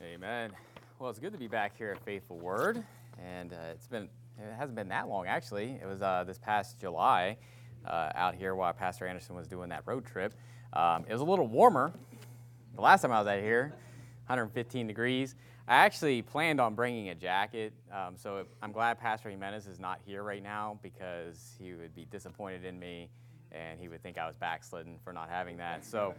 Amen. Well, it's good to be back here at Faithful Word, and it hasn't been that long actually. It was this past July out here while Pastor Anderson was doing that road trip. It was a little warmer. The last time I was out here, 115 degrees. I actually planned on bringing a jacket, so I'm glad Pastor Jimenez is not here right now because he would be disappointed in me, and he would think I was backslidden for not having that. So,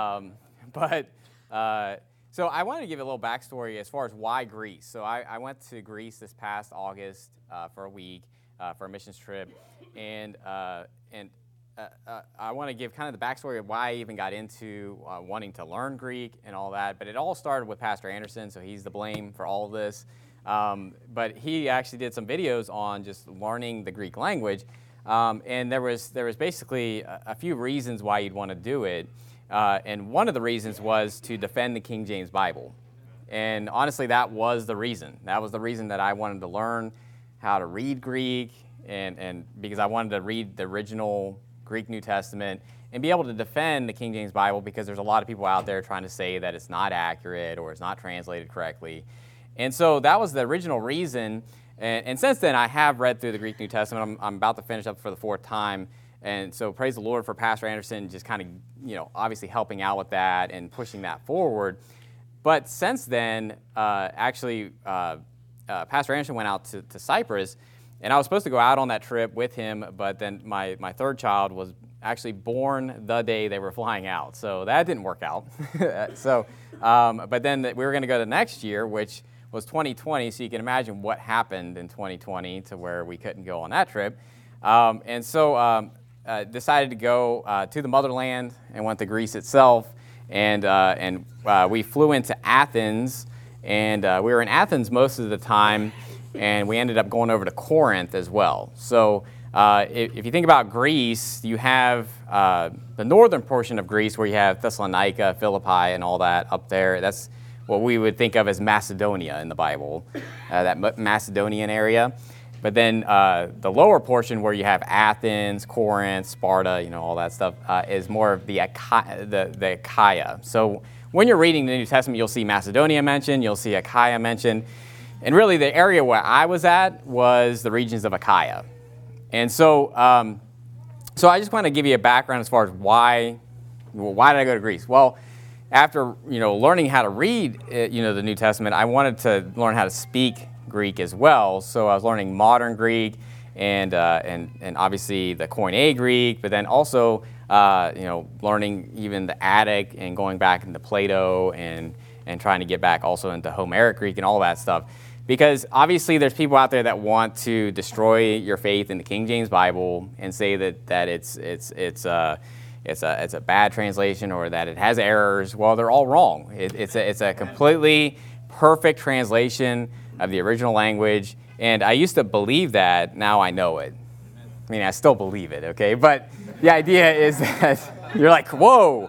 So I wanted to give a little backstory as far as why Greece. So I went to Greece this past August for a week for a missions trip, and I want to give kind of the backstory of why I even got into wanting to learn Greek and all that. But it all started with Pastor Anderson, so he's the blame for all of this. But he actually did some videos on just learning the Greek language, and there was basically a few reasons why you'd want to do it. And one of the reasons was to defend the King James Bible. And honestly, that was the reason. That was the reason that I wanted to learn how to read Greek, and because I wanted to read the original Greek New Testament and be able to defend the King James Bible, because there's a lot of people out there trying to say that it's not accurate or it's not translated correctly. And so that was the original reason. And since then, I have read through the Greek New Testament. I'm about to finish up for the fourth time. And so praise the Lord for Pastor Anderson just kind of, obviously helping out with that and pushing that forward. But since then, Pastor Anderson went out to Cyprus, and I was supposed to go out on that trip with him, but then my third child was actually born the day they were flying out. So that didn't work out. But then we were going to go the next year, which was 2020, so you can imagine what happened in 2020 to where we couldn't go on that trip. Decided to go to the motherland and went to Greece itself, and we flew into Athens, and we were in Athens most of the time, and we ended up going over to Corinth as well. So if you think about Greece, you have the northern portion of Greece where you have Thessalonica, Philippi, and all that up there. That's what we would think of as Macedonia in the Bible, that Macedonian area. But then the lower portion where you have Athens, Corinth, Sparta, all that stuff, is more of the Achaia. So when you're reading the New Testament, you'll see Macedonia mentioned, you'll see Achaia mentioned. And really the area where I was at was the regions of Achaia. And so I just want to give you a background as far as why did I go to Greece? Well, after learning how to read the New Testament, I wanted to learn how to speak Greek as well. So I was learning modern Greek and obviously the Koine Greek, but then also learning even the Attic and going back into Plato and trying to get back also into Homeric Greek and all that stuff. Because obviously there's people out there that want to destroy your faith in the King James Bible and say that it's a bad translation or that it has errors. Well, they're all wrong. It's a completely perfect translation of the original language, and I used to believe that. Now I know it. I mean, I still believe it, okay? But the idea is that you're like, whoa.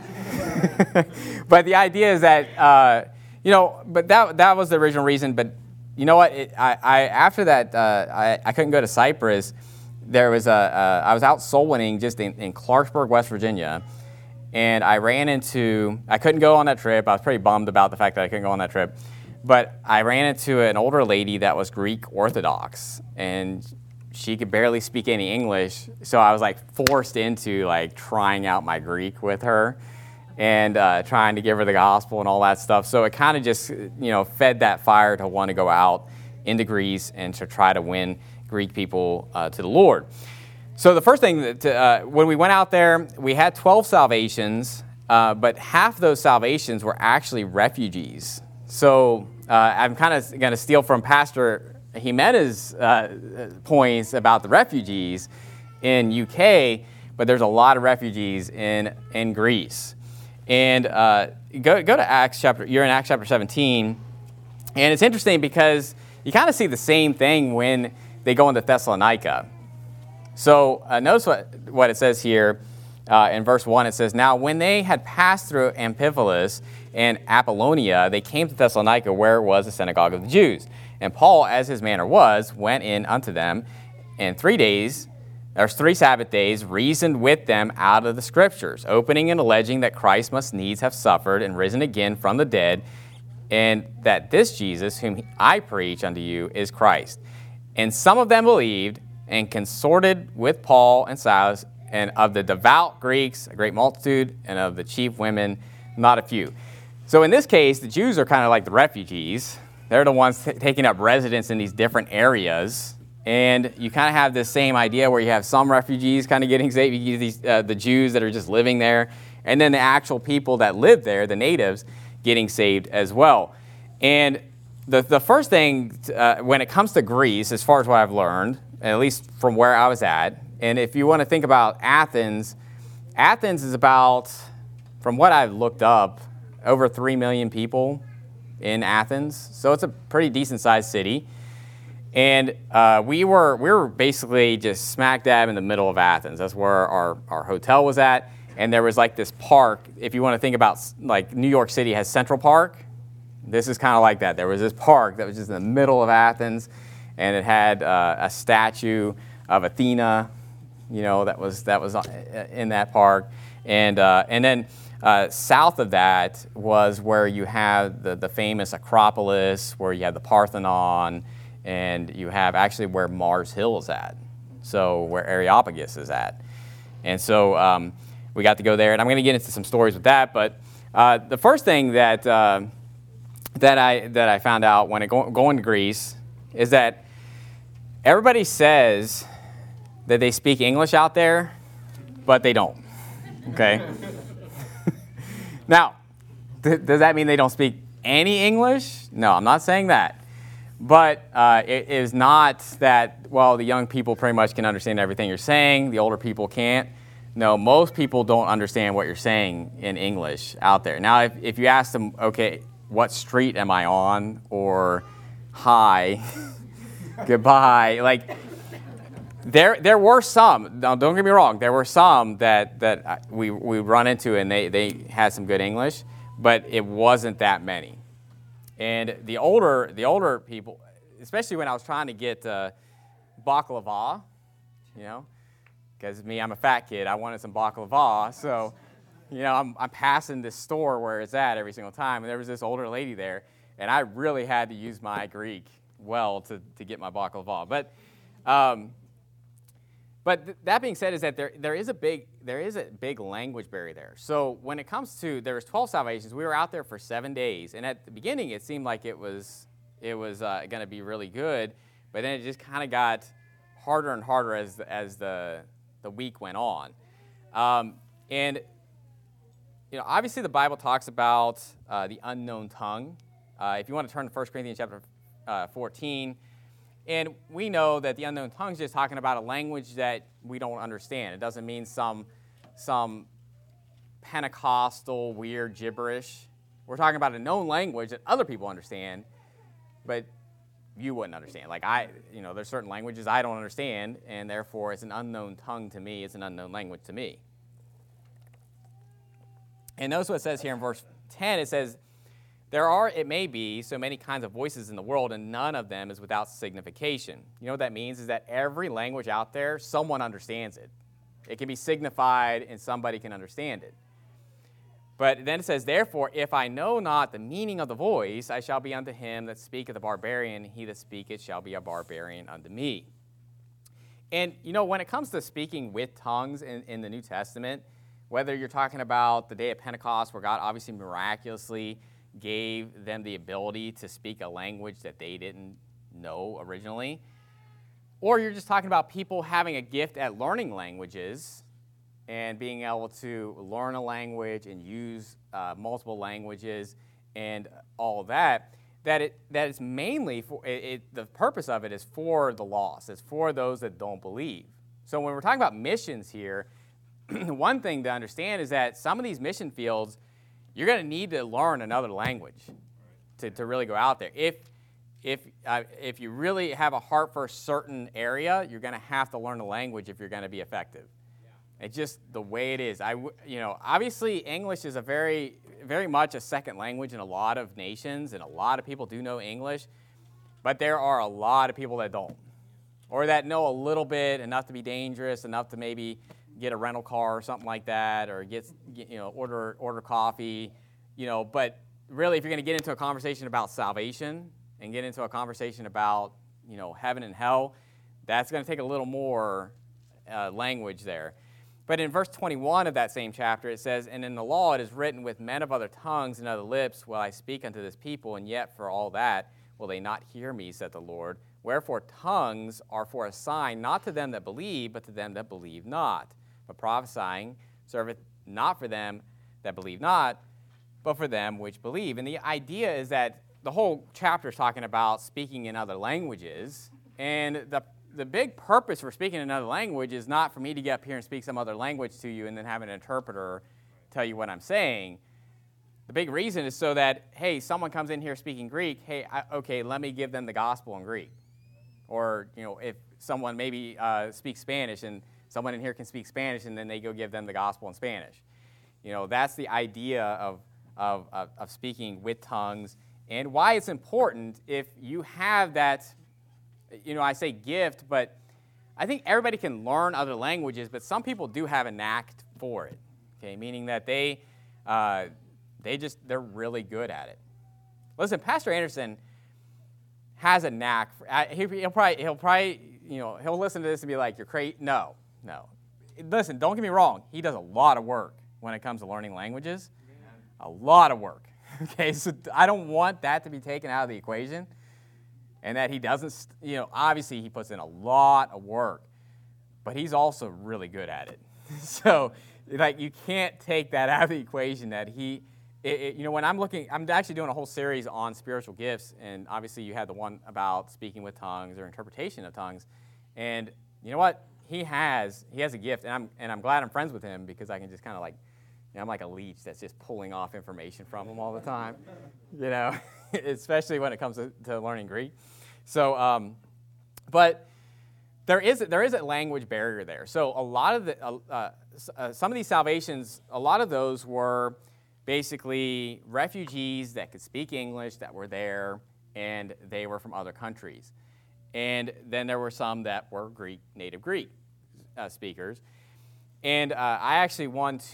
But the idea is that, but that was the original reason. But you know what? After that, I couldn't go to Cyprus. I was out soul winning just in Clarksburg, West Virginia, and I couldn't go on that trip. I was pretty bummed about the fact that I couldn't go on that trip. But I ran into an older lady that was Greek Orthodox, and she could barely speak any English. So I was forced into trying out my Greek with her and trying to give her the gospel and all that stuff. So it kind of just fed that fire to want to go out into Greece and to try to win Greek people to the Lord. So the first thing when we went out there, we had 12 salvations, but half of those salvations were actually refugees. So I'm kind of going to steal from Pastor Jimenez's points about the refugees in UK, but there's a lot of refugees in Greece. And go to Acts chapter. You're in Acts chapter 17, and it's interesting because you kind of see the same thing when they go into Thessalonica. So notice what it says here in verse 1. It says, "Now when they had passed through Amphipolis and Apollonia, they came to Thessalonica, where was the synagogue of the Jews. And Paul, as his manner was, went in unto them, and 3 Sabbath days, reasoned with them out of the Scriptures, opening and alleging that Christ must needs have suffered and risen again from the dead, and that this Jesus, whom I preach unto you, is Christ. And some of them believed and consorted with Paul and Silas, and of the devout Greeks, a great multitude, and of the chief women, not a few. So in this case, the Jews are kind of like the refugees. They're the ones taking up residence in these different areas. And you kind of have this same idea where you have some refugees kind of getting saved, the Jews that are just living there, and then the actual people that live there, the natives, getting saved as well. And the first thing, when it comes to Greece, as far as what I've learned, at least from where I was at, and if you want to think about Athens, Athens is about, from what I've looked up, over 3 million people in Athens. So it's a pretty decent-sized city. And we were basically just smack dab in the middle of Athens. That's where our hotel was at. And there was like this park. If you want to think about, like, New York City has Central Park, this is kind of like that. There was this park that was just in the middle of Athens, and it had a statue of Athena, that was in that park. And then south of that was where you have the famous Acropolis, where you have the Parthenon, and you have actually where Mars Hill is at, so where Areopagus is at. And so we got to go there, and I'm going to get into some stories with that. But the first thing that I found out when going to Greece is that everybody says that they speak English out there, but they don't. Okay. Now, does that mean they don't speak any English? No, I'm not saying that. But it is not that, well, the young people pretty much can understand everything you're saying, the older people can't. No, most people don't understand what you're saying in English out there. Now, if you ask them, okay, what street am I on? Or hi, goodbye. Like, there were some, now don't get me wrong, there were some that we run into and they had some good English, but it wasn't that many. And the older people, especially when I was trying to get baklava, because I'm a fat kid, I wanted some baklava, so I'm passing this store where it's at every single time, and there was this older lady there, and I really had to use my Greek well to get my baklava. But that being said, is that there is a big language barrier there. So when it comes to, there was 12 salvations. We were out there for 7 days, and at the beginning it seemed like it was going to be really good, but then it just kind of got harder and harder as the week went on. And obviously the Bible talks about the unknown tongue. If you want to turn to 1 Corinthians chapter 14. And we know that the unknown tongue is just talking about a language that we don't understand. It doesn't mean some Pentecostal weird gibberish. We're talking about a known language that other people understand, but you wouldn't understand. Like there's certain languages I don't understand, and therefore it's an unknown tongue to me. It's an unknown language to me. And notice what it says here in verse 10. It says, there are, it may be, so many kinds of voices in the world, and none of them is without signification. You know what that means is that every language out there, someone understands it. It can be signified, and somebody can understand it. But then it says, therefore, if I know not the meaning of the voice, I shall be unto him that speaketh a barbarian, he that speaketh shall be a barbarian unto me. And, when it comes to speaking with tongues in the New Testament, whether you're talking about the day of Pentecost, where God obviously miraculously gave them the ability to speak a language that they didn't know originally, or you're just talking about people having a gift at learning languages and being able to learn a language and use multiple languages and all of that is mainly for the purpose of it is for the lost. It's for those that don't believe. So when we're talking about missions here, one thing to understand is that some of these mission fields, you're going to need to learn another language to really go out there. If you really have a heart for a certain area, you're going to have to learn a language if you're going to be effective. Yeah. It's just the way it is. Obviously English is a very, very much a second language in a lot of nations, and a lot of people do know English, but there are a lot of people that don't, or that know a little bit, enough to be dangerous, enough to maybe get a rental car or something like that, or order coffee, but really, if you're going to get into a conversation about salvation and get into a conversation about, heaven and hell, that's going to take a little more language there. But in verse 21 of that same chapter, it says, "And in the law it is written, with men of other tongues and other lips will I speak unto this people, and yet for all that will they not hear me, saith the Lord. Wherefore tongues are for a sign, not to them that believe, but to them that believe not. But prophesying serveth not for them that believe not, but for them which believe." And the idea is that the whole chapter is talking about speaking in other languages, and the big purpose for speaking in another language is not for me to get up here and speak some other language to you and then have an interpreter tell you what I'm saying. The big reason is so that, hey, someone comes in here speaking Greek, hey, okay, let me give them the gospel in Greek. Or, if someone maybe speaks Spanish and someone in here can speak Spanish and then they go give them the gospel in Spanish. That's the idea of speaking with tongues, and why it's important if you have that, I say gift, but I think everybody can learn other languages, but some people do have a knack for it, okay, meaning that they're really good at it. Listen, Pastor Anderson has a knack. He'll probably, he'll listen to this and be like, "You're crazy." No. Listen, don't get me wrong. He does a lot of work when it comes to learning languages. A lot of work. Okay, so I don't want that to be taken out of the equation, and that he doesn't, obviously he puts in a lot of work, but he's also really good at it. So, you can't take that out of the equation that when I'm actually doing a whole series on spiritual gifts, and obviously you had the one about speaking with tongues or interpretation of tongues, and you know what? He has a gift, and I'm glad I'm friends with him, because I can just kind of I'm like a leech that's just pulling off information from him all the time, especially when it comes to learning Greek. So, but there is a language barrier there. So a lot of some of these salvations, a lot of those were basically refugees that could speak English that were there, and they were from other countries. And then there were some that were native Greek speakers. And I actually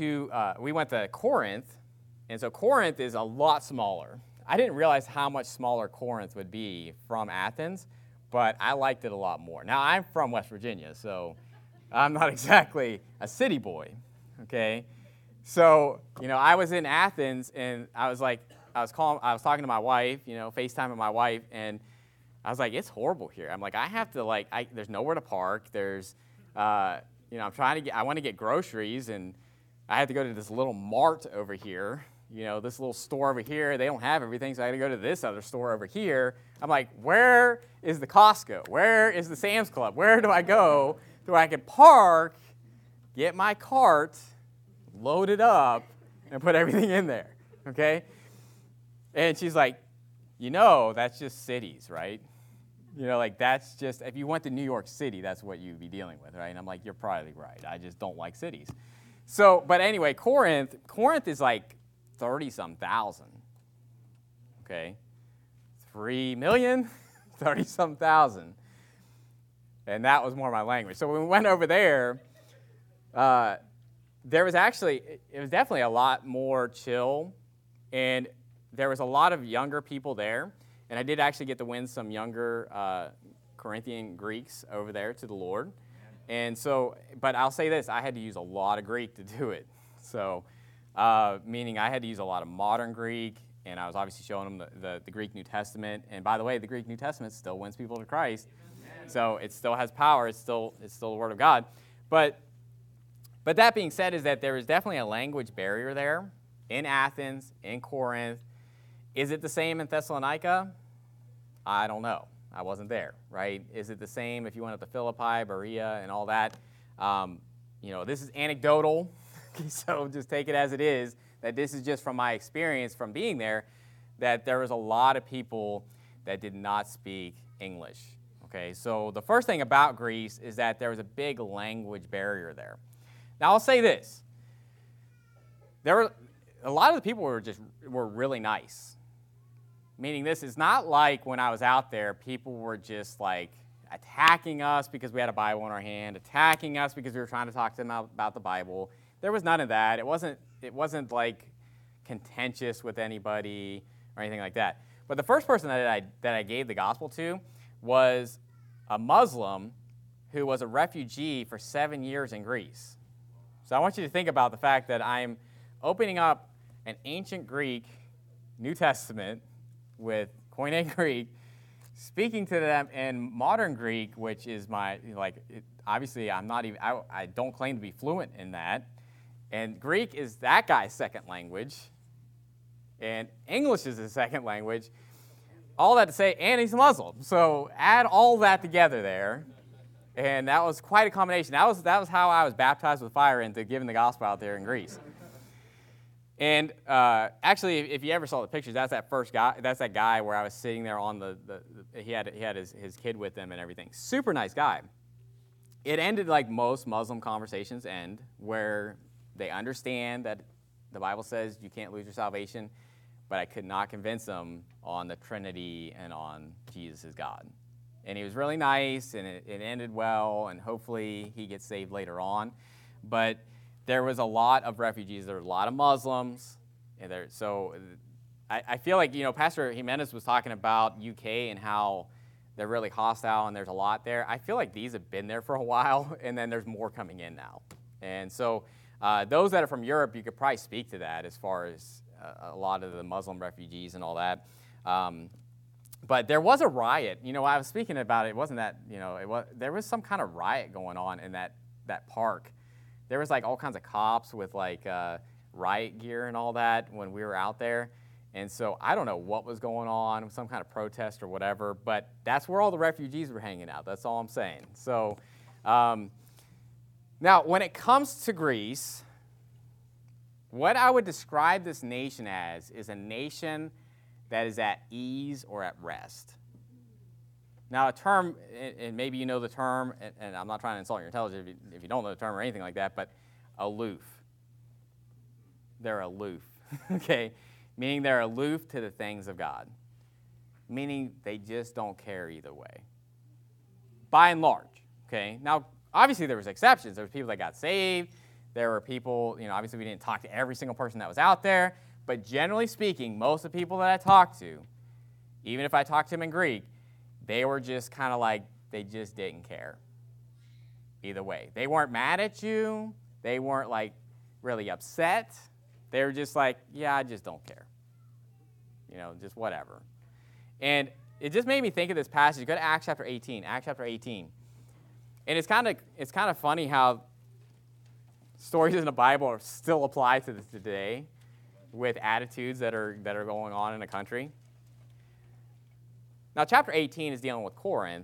we went to Corinth, and so Corinth is a lot smaller. I didn't realize how much smaller Corinth would be from Athens, but I liked it a lot more. Now, I'm from West Virginia, so I'm not exactly a city boy, okay? So, I was in Athens, and I was talking to my wife, FaceTiming my wife, and I was like, it's horrible here. I'm like, I have to, there's nowhere to park. There's, I want to get groceries, and I had to go to this little mart over here, this little store over here. They don't have everything, so I had to go to this other store over here. I'm like, where is the Costco? Where is the Sam's Club? Where do I go so I can park, get my cart, load it up, and put everything in there, okay? And she's like, that's just cities, right? That's just, if you went to New York City, that's what you'd be dealing with, right? And I'm like, you're probably right. I just don't like cities. So, but anyway, Corinth is 30-some thousand, okay? 3 million, 30-some thousand. And that was more my language. So when we went over there, it was definitely a lot more chill, and there was a lot of younger people there. And I did actually get to win some younger Corinthian Greeks over there to the Lord. And so, but I'll say this, I had to use a lot of Greek to do it. So, meaning I had to use a lot of modern Greek, and I was obviously showing them the Greek New Testament. And by the way, the Greek New Testament still wins people to Christ. So it still has power. It's still the Word of God. But that being said, is that there is definitely a language barrier there in Athens, in Corinth. Is it the same in Thessalonica? I don't know. I wasn't there, right? Is it the same if you went up to Philippi, Berea, and all that? This is anecdotal, so just take it as it is, that this is just from my experience from being there, that there was a lot of people that did not speak English, okay? So the first thing about Greece is that there was a big language barrier there. Now, I'll say this. A lot of the people were really nice. Meaning this is not like when I was out there, people were just attacking us because we had a Bible in our hand, attacking us because we were trying to talk to them about the Bible. There was none of that. It wasn't contentious with anybody. or anything like that. But the first person that I gave the gospel to was a Muslim who was a refugee for 7 years in Greece. So I want you to think about the fact that I'm opening up an ancient Greek New Testament with Koine Greek, speaking to them in modern Greek, which is obviously I don't claim to be fluent in that. And Greek is that guy's second language. And English is his second language. All that to say, and he's Muslim. So add all that together there. And that was quite a combination. That was how I was baptized with fire into giving the gospel out there in Greece. And actually, if you ever saw the pictures, that's that first guy. That's that guy where I was sitting there on he had his kid with him and everything. Super nice guy. It ended like most Muslim conversations end, where they understand that the Bible says you can't lose your salvation, but I could not convince them on the Trinity and on Jesus as God. And he was really nice, and it ended well, and hopefully he gets saved later on. But there was a lot of refugees. There were a lot of Muslims. So I feel like, Pastor Jimenez was talking about UK and how they're really hostile, and there's a lot there. I feel like these have been there for a while, and then there's more coming in now. And so those that are from Europe, you could probably speak to that as far as a lot of the Muslim refugees and all that. But there was a riot. I was speaking about it. It wasn't that, there was some kind of riot going on in that park. There was like all kinds of cops with like riot gear and all that when we were out there. And so I don't know what was going on, some kind of protest or whatever, but that's where all the refugees were hanging out. That's all I'm saying. So now when it comes to Greece, what I would describe this nation as is a nation that is at ease or at rest. Now, a term, and maybe you know the term, and I'm not trying to insult your intelligence if you don't know the term or anything like that, but aloof. They're aloof, okay? Meaning they're aloof to the things of God. Meaning they just don't care either way. By and large, okay? Now, obviously there was exceptions. There were people that got saved. There were people, obviously we didn't talk to every single person that was out there. But generally speaking, most of the people that I talked to, even if I talked to them in Greek, they were just kind of like, they just didn't care. Either way. They weren't mad at you. They weren't like really upset. They were just like, yeah, I just don't care. Just whatever. And it just made me think of this passage. Go to Acts chapter 18. Acts chapter 18. And it's kind of funny how stories in the Bible still apply to this today, with attitudes that are going on in a country. Now, chapter 18 is dealing with Corinth.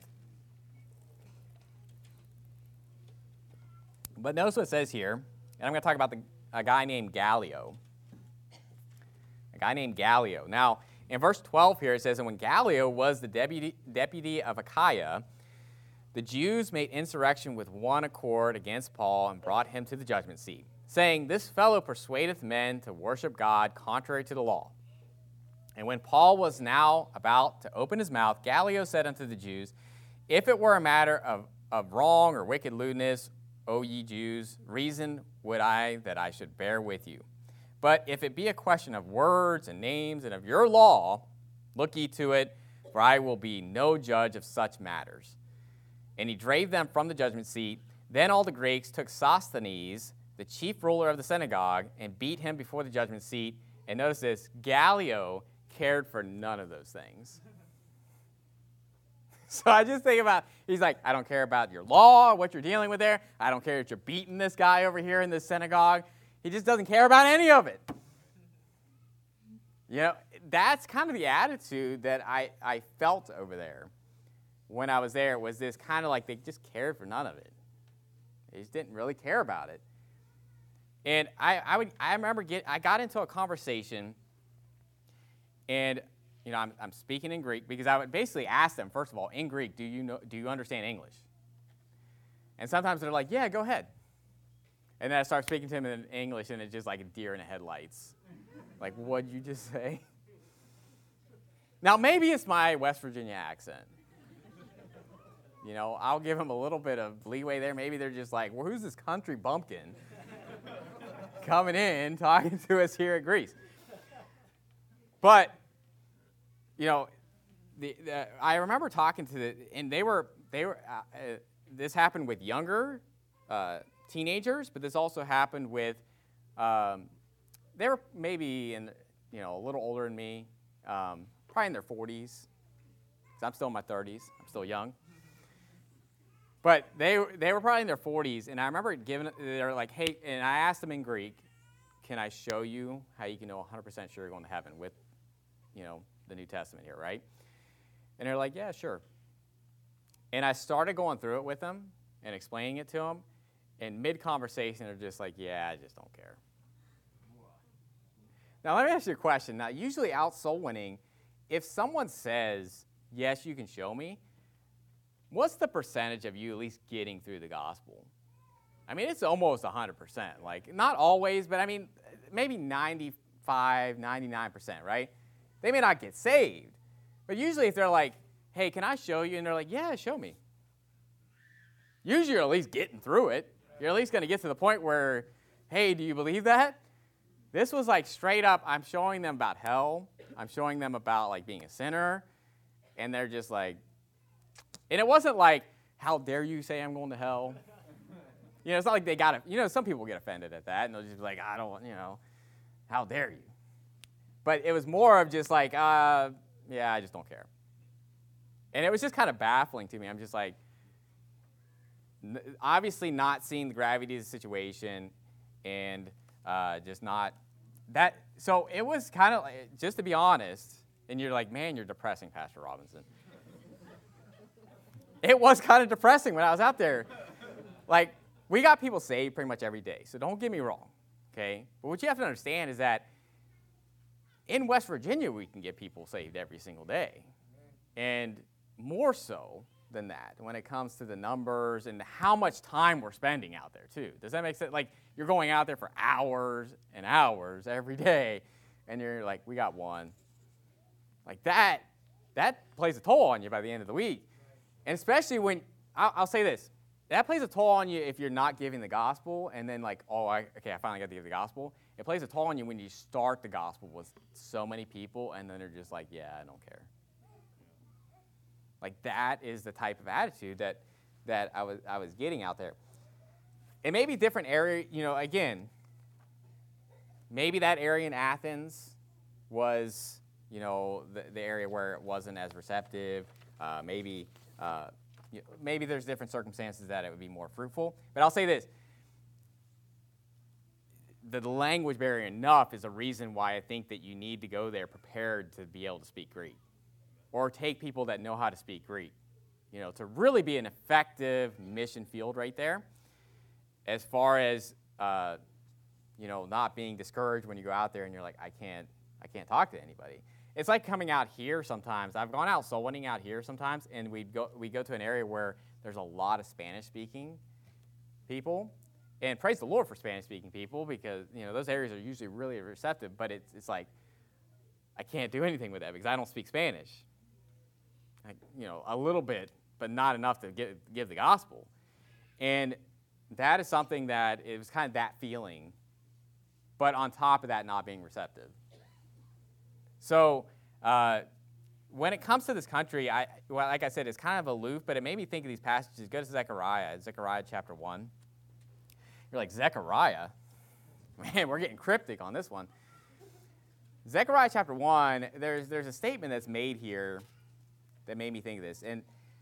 But notice what it says here, and I'm going to talk about a guy named Gallio. A guy named Gallio. Now, in verse 12 here, it says, and when Gallio was the deputy of Achaia, the Jews made insurrection with one accord against Paul and brought him to the judgment seat, saying, this fellow persuadeth men to worship God contrary to the law. And when Paul was now about to open his mouth, Gallio said unto the Jews, if it were a matter of wrong or wicked lewdness, O ye Jews, reason would I that I should bear with you. But if it be a question of words and names and of your law, look ye to it, for I will be no judge of such matters. And he drave them from the judgment seat. Then all the Greeks took Sosthenes, the chief ruler of the synagogue, and beat him before the judgment seat. And notice this, Gallio cared for none of those things. So I just think about, he's like, I don't care about your law, what you're dealing with there. I don't care that you're beating this guy over here in this synagogue. He just doesn't care about any of it. That's kind of the attitude that I felt over there when I was there, was this kind of like they just cared for none of it. They just didn't really care about it. And I remember I got into a conversation, and I'm speaking in Greek because I would basically ask them, first of all, in Greek, do you understand English? And sometimes they're like, yeah, go ahead. And then I start speaking to them in English, and it's just like a deer in the headlights. Like, what'd you just say? Now, maybe it's my West Virginia accent. I'll give them a little bit of leeway there. Maybe they're just like, well, who's this country bumpkin coming in talking to us here at Greece? But you know, I remember talking to and they were this happened with younger teenagers, but this also happened with they were maybe a little older than me, probably in their 40s. I'm still in my 30s. I'm still young. But they were probably in their 40s, and I remember they were like, hey, and I asked them in Greek, can I show you how you can know 100% sure you're going to heaven with, the New Testament here, right? And they're like, yeah, sure. And I started going through it with them and explaining it to them, and mid-conversation, they're just like, yeah, I just don't care. Now, let me ask you a question. Now, usually out soul winning, if someone says, yes, you can show me, what's the percentage of you at least getting through the gospel? I mean, it's almost 100%. Like, not always, but I mean, maybe 95, 99%, right? They may not get saved. But usually if they're like, hey, can I show you? And they're like, yeah, show me. Usually you're at least getting through it. You're at least going to get to the point where, hey, do you believe that? This was like straight up, I'm showing them about hell. I'm showing them about like being a sinner. And they're just like, and it wasn't like, how dare you say I'm going to hell? It's not like they got it. Some people get offended at that, and they'll just be like, I don't, how dare you? But it was more of just like, yeah, I just don't care. And it was just kind of baffling to me. I'm just like, obviously not seeing the gravity of the situation, and just not that. So it was kind of like, just to be honest, and you're like, man, you're depressing, Pastor Robinson. It was kind of depressing when I was out there. Like, we got people saved pretty much every day, so don't get me wrong, okay? But what you have to understand is that in West Virginia, we can get people saved every single day. And more so than that when it comes to the numbers and how much time we're spending out there, too. Does that make sense? Like, you're going out there for hours and hours every day, and you're like, we got one. Like, that plays a toll on you by the end of the week. And especially when, I'll say this, that plays a toll on you if you're not giving the gospel, and then like, I finally got to give the gospel. It plays a toll on you when you start the gospel with so many people, and then they're just like, yeah, I don't care. Like, that is the type of attitude that I was getting out there. It may be different area, again, maybe that area in Athens was, the area where it wasn't as receptive, maybe there's different circumstances that it would be more fruitful. But I'll say this. The language barrier enough is a reason why I think that you need to go there prepared to be able to speak Greek. Or take people that know how to speak Greek. To really be an effective mission field right there. As far as, not being discouraged when you go out there and you're like, I can't talk to anybody. It's like coming out here sometimes. I've gone out soul winning out here sometimes, and we go to an area where there's a lot of Spanish-speaking people. And praise the Lord for Spanish-speaking people, because those areas are usually really receptive. But it's like, I can't do anything with that because I don't speak Spanish. A little bit, but not enough to give the gospel. And that is something that it was kind of that feeling, but on top of that, not being receptive. So when it comes to this country, like I said, it's kind of aloof, but it made me think of these passages. Go to Zechariah chapter 1. You're like, Zechariah? Man, we're getting cryptic on this one. Zechariah chapter 1, there's a statement that's made here that made me think of this. And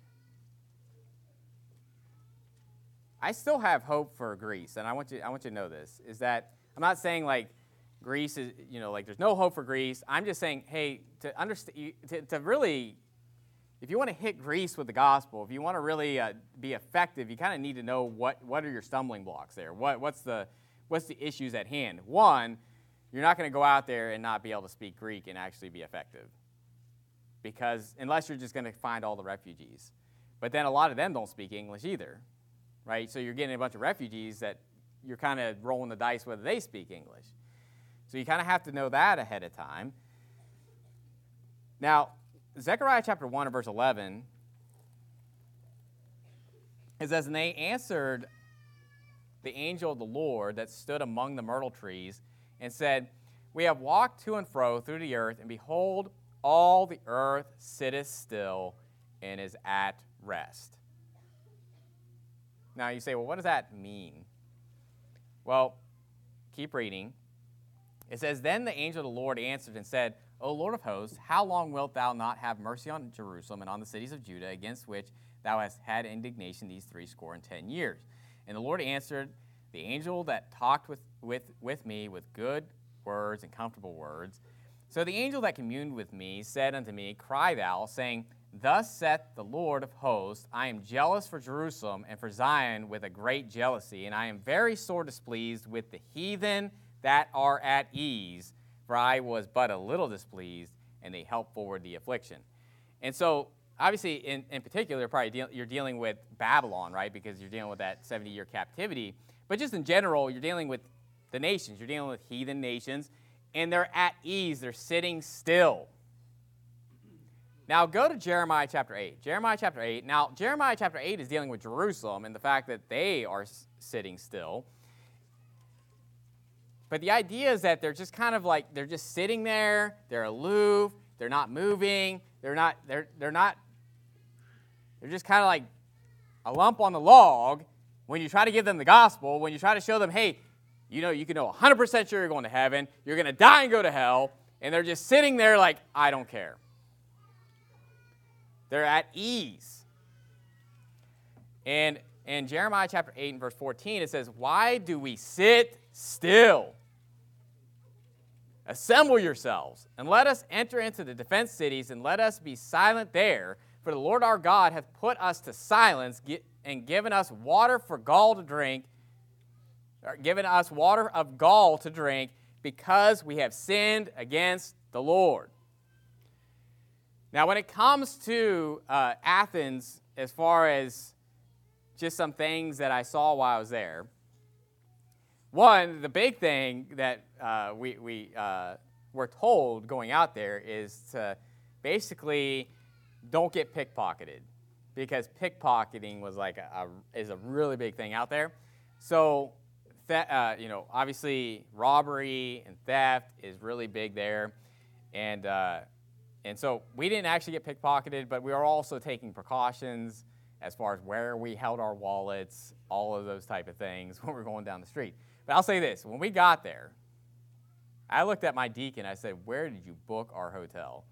I still have hope for Greece, and I want you to know this, is that I'm not saying like Greece is, like there's no hope for Greece. I'm just saying, hey, to understand, to really, if you want to hit Greece with the gospel, if you want to really be effective, you kind of need to know what are your stumbling blocks there. What's the issues at hand? One, you're not going to go out there and not be able to speak Greek and actually be effective, because unless you're just going to find all the refugees. But then a lot of them don't speak English either, right? So you're getting a bunch of refugees that you're kind of rolling the dice whether they speak English. So you kind of have to know that ahead of time. Now, Zechariah chapter 1 and verse 11, it says, and they answered the angel of the Lord that stood among the myrtle trees and said, we have walked to and fro through the earth, and behold, all the earth sitteth still and is at rest. Now you say, well, what does that mean? Well, keep reading. It says, Then the angel of the Lord answered and said, O Lord of hosts, how long wilt thou not have mercy on Jerusalem and on the cities of Judah, against which thou hast had indignation these 70 years? And the Lord answered the angel that talked with me with good words and comfortable words. So the angel that communed with me said unto me, Cry thou, saying, Thus saith the Lord of hosts, I am jealous for Jerusalem and for Zion with a great jealousy, and I am very sore displeased with the heathen that are at ease, for I was but a little displeased, and they helped forward the affliction. And so, obviously, in particular, you're dealing with Babylon, right, because you're dealing with that 70-year captivity. But just in general, you're dealing with the nations. You're dealing with heathen nations, and they're at ease. They're sitting still. Now, go to Jeremiah chapter 8. Jeremiah chapter 8. Now, Jeremiah chapter 8 is dealing with Jerusalem and the fact that they are sitting still. But the idea is that they're just kind of like, they're just sitting there, they're aloof, they're not moving, they're just kind of like a lump on the log when you try to give them the gospel, when you try to show them, hey, you can know 100% sure you're going to heaven, you're going to die and go to hell, and they're just sitting there like, I don't care. They're at ease. And in Jeremiah chapter 8 and verse 14, it says, Why do we sit still? Assemble yourselves, and let us enter into the defense cities, and let us be silent there. For the Lord our God hath put us to silence and given us water for gall to drink, or given us water of gall to drink, because we have sinned against the Lord. Now, when it comes to Athens, as far as just some things that I saw while I was there, one, the big thing that we were told going out there is to basically don't get pickpocketed, because pickpocketing was is a really big thing out there. So, obviously robbery and theft is really big there, and so we didn't actually get pickpocketed, but we were also taking precautions as far as where we held our wallets, all of those type of things when we were going down the street. But I'll say this, when we got there, I looked at my deacon, I said, where did you book our hotel?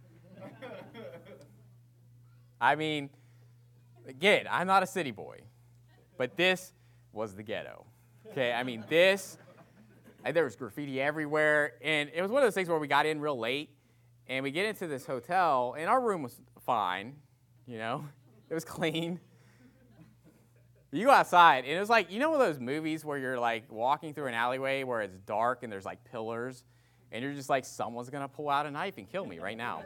I mean, again, I'm not a city boy, but this was the ghetto. Okay, I mean, there was graffiti everywhere, and it was one of those things where we got in real late, and we get into this hotel, and our room was fine, it was clean. You go outside, and it was like, one of those movies where you're like walking through an alleyway where it's dark and there's like pillars, and you're just like, someone's going to pull out a knife and kill me right now.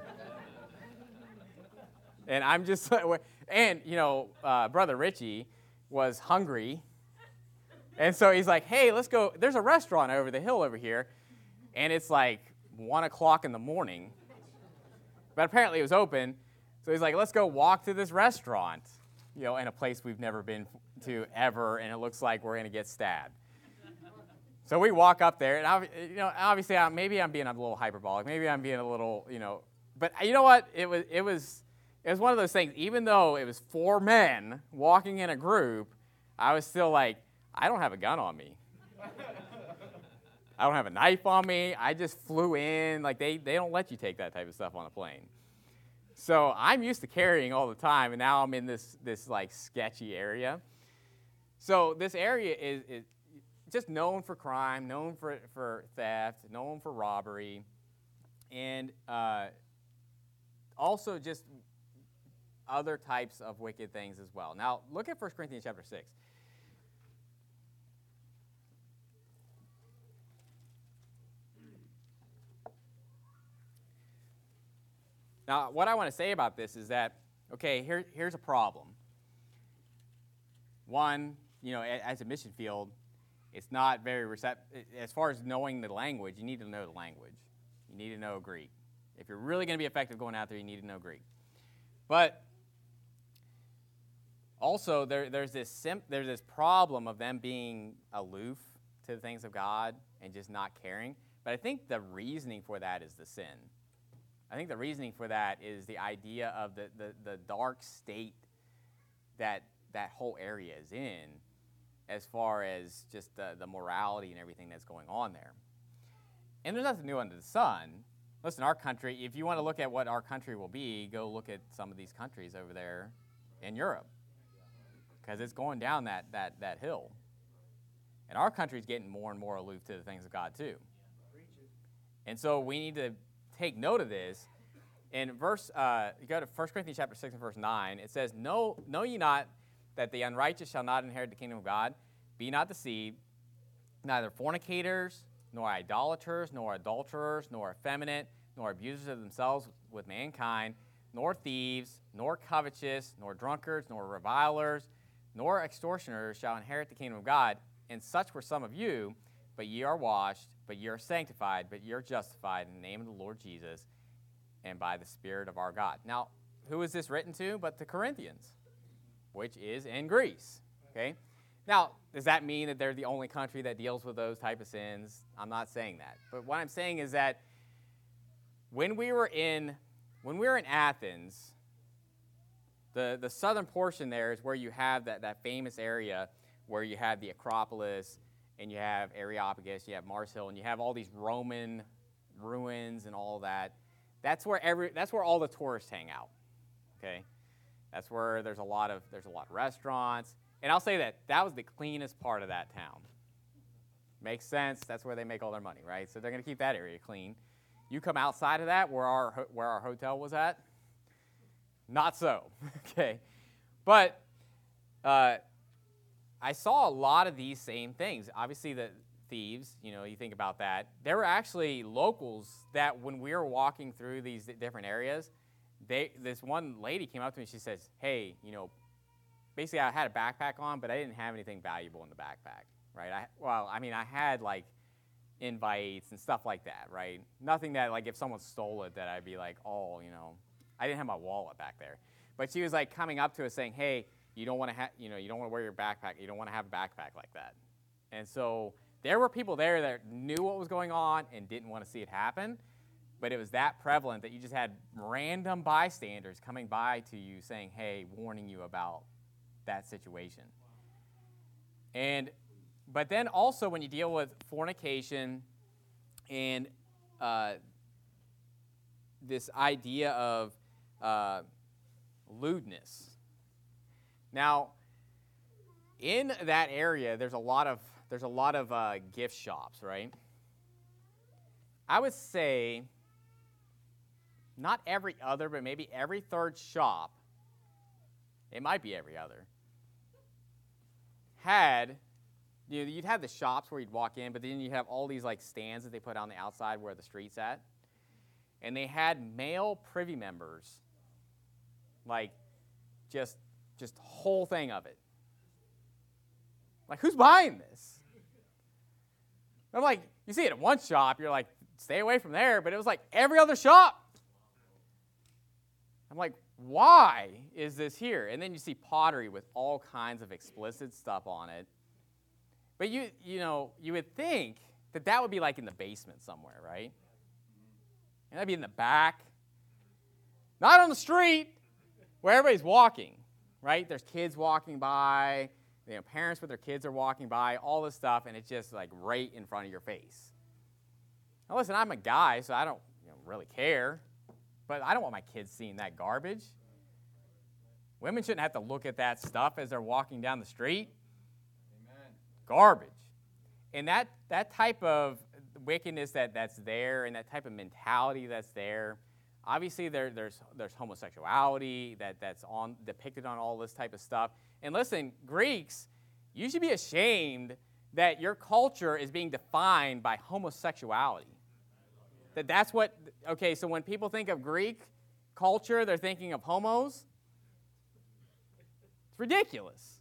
And I'm just, and, Brother Richie was hungry, and so he's like, hey, let's go, there's a restaurant over the hill over here, and it's like 1 o'clock in the morning, but apparently it was open, so he's like, let's go walk to this restaurant, in a place we've never been to ever, and it looks like we're going to get stabbed. So we walk up there, and obviously maybe I'm being a little hyperbolic, maybe I'm being a little, but you know what? It was one of those things. Even though it was 4 men walking in a group, I was still like, I don't have a gun on me. I don't have a knife on me. I just flew in. Like they don't let you take that type of stuff on a plane. So I'm used to carrying all the time, and now I'm in this like sketchy area. So this area is just known for crime, known for theft, known for robbery, and also just other types of wicked things as well. Now, look at 1 Corinthians chapter 6. Now, what I want to say about this is that, okay, here's a problem. One, as a mission field, it's not very receptive. As far as knowing the language, you need to know the language. You need to know Greek. If you're really going to be effective going out there, you need to know Greek. But also, there's this problem of them being aloof to the things of God and just not caring. But I think the reasoning for that is the sin. I think the reasoning for that is the idea of the dark state that whole area is in, as far as just the morality and everything that's going on there. And there's nothing new under the sun. Listen, our country, if you want to look at what our country will be, go look at some of these countries over there in Europe, because it's going down that hill. And our country's getting more and more aloof to the things of God too. And so we need to take note of this. In verse, you go to 1 Corinthians chapter 6 and verse 9, it says, Know ye not that the unrighteous shall not inherit the kingdom of God? Be not deceived, neither fornicators, nor idolaters, nor adulterers, nor effeminate, nor abusers of themselves with mankind, nor thieves, nor covetous, nor drunkards, nor revilers, nor extortioners shall inherit the kingdom of God. And such were some of you, but ye are washed, but ye are sanctified, but ye are justified in the name of the Lord Jesus and by the Spirit of our God. Now, who is this written to but the Corinthians, which is in Greece? Okay. Now, does that mean that they're the only country that deals with those type of sins? I'm not saying that. But what I'm saying is that when we were in Athens, the southern portion there is where you have that famous area where you have the Acropolis, and you have Areopagus, you have Mars Hill, and you have all these Roman ruins and all that. That's where all the tourists hang out. Okay, that's where there's a lot of restaurants. And I'll say that was the cleanest part of that town. Makes sense. That's where they make all their money, right? So they're going to keep that area clean. You come outside of that, where our hotel was at, not so. Okay, but I saw a lot of these same things. Obviously, the thieves. You think about that. There were actually locals that when we were walking through these different areas, this one lady came up to me. She says, "Hey, basically, I had a backpack on, but I didn't have anything valuable in the backpack, right? I had like invites and stuff like that, right? Nothing that like if someone stole it that I'd be like, oh, I didn't have my wallet back there. But she was like coming up to us saying, hey, you don't want to you don't want to wear your backpack. You don't want to have a backpack like that. And so there were people there that knew what was going on and didn't want to see it happen. But it was that prevalent that you just had random bystanders coming by to you saying, hey, warning you about that situation. But then also when you deal with fornication and this idea of lewdness. Now, in that area, there's a lot of gift shops, right? I would say not every other, but maybe every third shop, it might be every other, had, you'd have the shops where you'd walk in, but then you'd have all these like stands that they put on the outside where the street's at. And they had male privy members, like just whole thing of it. Like, who's buying this? I'm like, you see it at one shop, you're like, stay away from there, but it was like every other shop. I'm like, why is this here? And then you see pottery with all kinds of explicit stuff on it. But you would think that would be like in the basement somewhere, right? And that'd be in the back. Not on the street where everybody's walking, right? There's kids walking by, parents with their kids are walking by, all this stuff, and it's just like right in front of your face. Now listen, I'm a guy, so I don't really care, but I don't want my kids seeing that garbage. Women shouldn't have to look at that stuff as they're walking down the street. Amen. Garbage. And that type of wickedness that's there and that type of mentality that's there, obviously there's homosexuality that's depicted on all this type of stuff. And listen, Greeks, you should be ashamed that your culture is being defined by homosexuality. That's what, okay, so when people think of Greek culture, they're thinking of homos. It's ridiculous.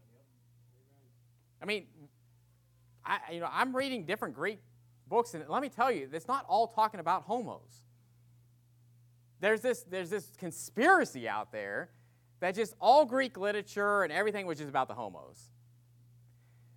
I mean, I'm reading different Greek books, and let me tell you, it's not all talking about homos. There's this conspiracy out there that just all Greek literature and everything was just about the homos.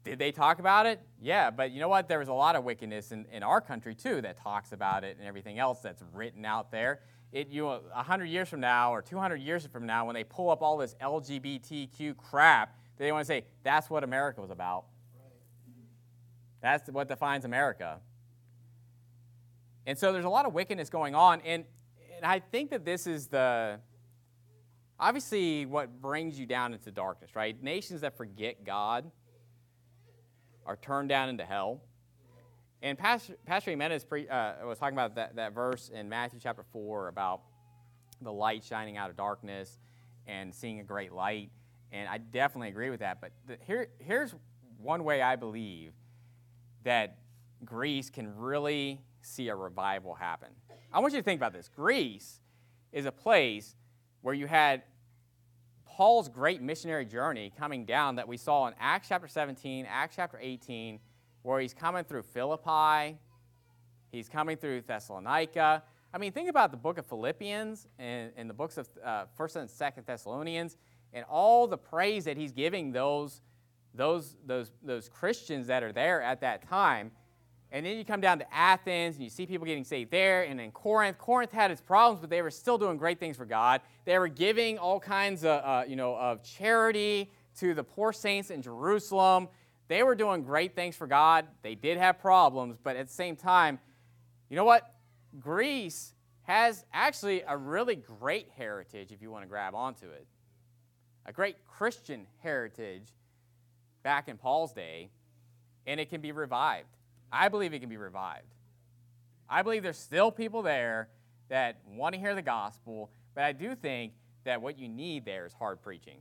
Did they talk about it? Yeah, but you know what? There was a lot of wickedness in our country, too, that talks about it and everything else that's written out there. 100 years from now or 200 years from now, when they pull up all this LGBTQ crap, they want to say, that's what America was about. That's what defines America. And so there's a lot of wickedness going on, and I think that this is obviously what brings you down into darkness, right? Nations that forget God are turned down into hell. And Pastor Jimenez was talking about that verse in Matthew chapter 4 about the light shining out of darkness and seeing a great light. And I definitely agree with that. But here's one way I believe that Greece can really see a revival happen. I want you to think about this. Greece is a place where you had Paul's great missionary journey coming down that we saw in Acts chapter 17, Acts chapter 18, where he's coming through Philippi, he's coming through Thessalonica. I mean, think about the book of Philippians and the books of 1st and 2nd Thessalonians and all the praise that he's giving those Christians that are there at that time. And then you come down to Athens, and you see people getting saved there. And in Corinth, Corinth had its problems, but they were still doing great things for God. They were giving all kinds of charity to the poor saints in Jerusalem. They were doing great things for God. They did have problems, but at the same time, you know what? Greece has actually a really great heritage, if you want to grab onto it. A great Christian heritage back in Paul's day, and it can be revived. I believe it can be revived. I believe there's still people there that want to hear the gospel, but I do think that what you need there is hard preaching.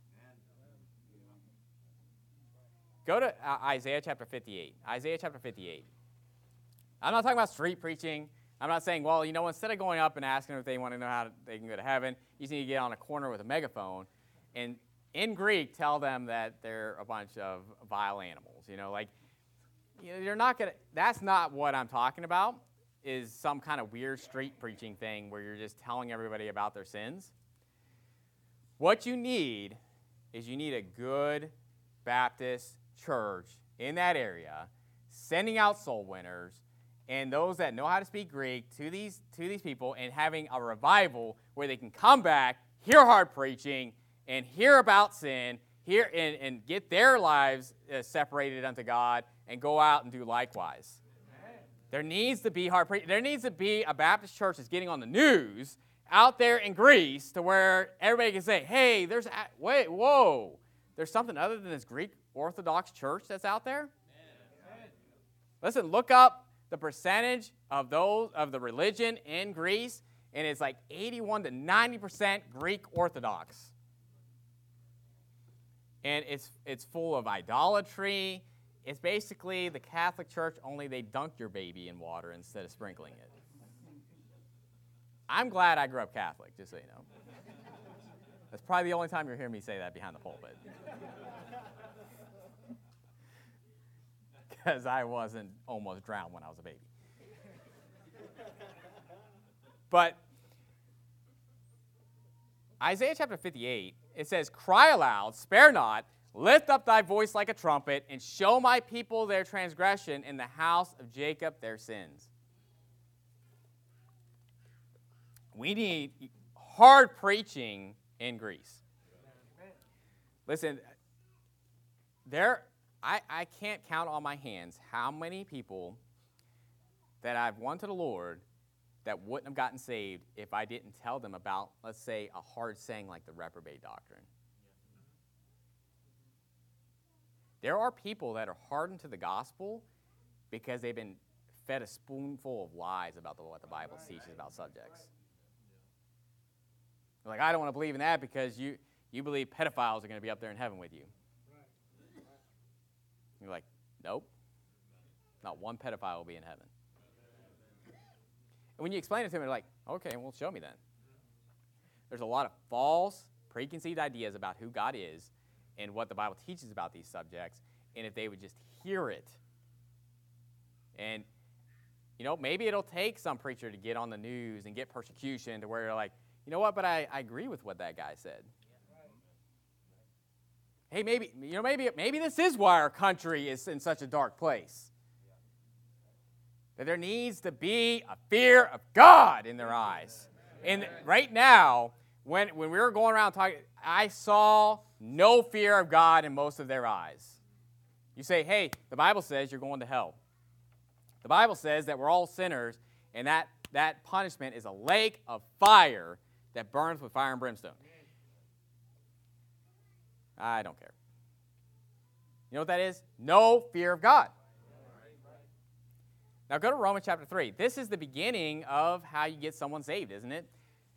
Go to Isaiah chapter 58. Isaiah chapter 58. I'm not talking about street preaching. I'm not saying, well, instead of going up and asking them if they want to know how they can go to heaven, you just need to get on a corner with a megaphone and in Greek tell them that they're a bunch of vile animals. You're not going to, that's not what I'm talking about, is some kind of weird street preaching thing where you're just telling everybody about their sins. What you need is you need a good Baptist church in that area, sending out soul winners and those that know how to speak Greek to these people and having a revival where they can come back, hear hard preaching, and hear about sin, hear and get their lives separated unto God, and go out and do likewise. Amen. There needs to be hard preaching. There needs to be a Baptist church that's getting on the news out there in Greece to where everybody can say, hey, there's something other than this Greek Orthodox church that's out there? Amen. Listen, look up the percentage of the religion in Greece, and it's like 81 to 90% Greek Orthodox. And it's full of idolatry. It's basically the Catholic Church, only they dunk your baby in water instead of sprinkling it. I'm glad I grew up Catholic, just so you know. That's probably the only time you'll hear me say that behind the pulpit. Because I wasn't almost drowned when I was a baby. But Isaiah chapter 58, it says, cry aloud, spare not, lift up thy voice like a trumpet, and show my people their transgression, in the house of Jacob their sins. We need hard preaching in Greece. Listen, I can't count on my hands how many people that I've won to the Lord that wouldn't have gotten saved if I didn't tell them about, let's say, a hard saying like the reprobate doctrine. There are people that are hardened to the gospel because they've been fed a spoonful of lies about what the Bible teaches about subjects. They're like, I don't want to believe in that because you believe pedophiles are going to be up there in heaven with you. You're like, nope. Not one pedophile will be in heaven. And when you explain it to them, they're like, okay, well, show me then. There's a lot of false, preconceived ideas about who God is and what the Bible teaches about these subjects, and if they would just hear it. And, maybe it'll take some preacher to get on the news and get persecution to where you're like, you know what, but I agree with what that guy said. hey, maybe this is why our country is in such a dark place. That there needs to be a fear of God in their eyes. And right now, when we were going around talking, I saw no fear of God in most of their eyes. You say, hey, the Bible says you're going to hell. The Bible says that we're all sinners, and that punishment is a lake of fire that burns with fire and brimstone. I don't care. You know what that is? No fear of God. Now go to Romans chapter 3. This is the beginning of how you get someone saved, isn't it?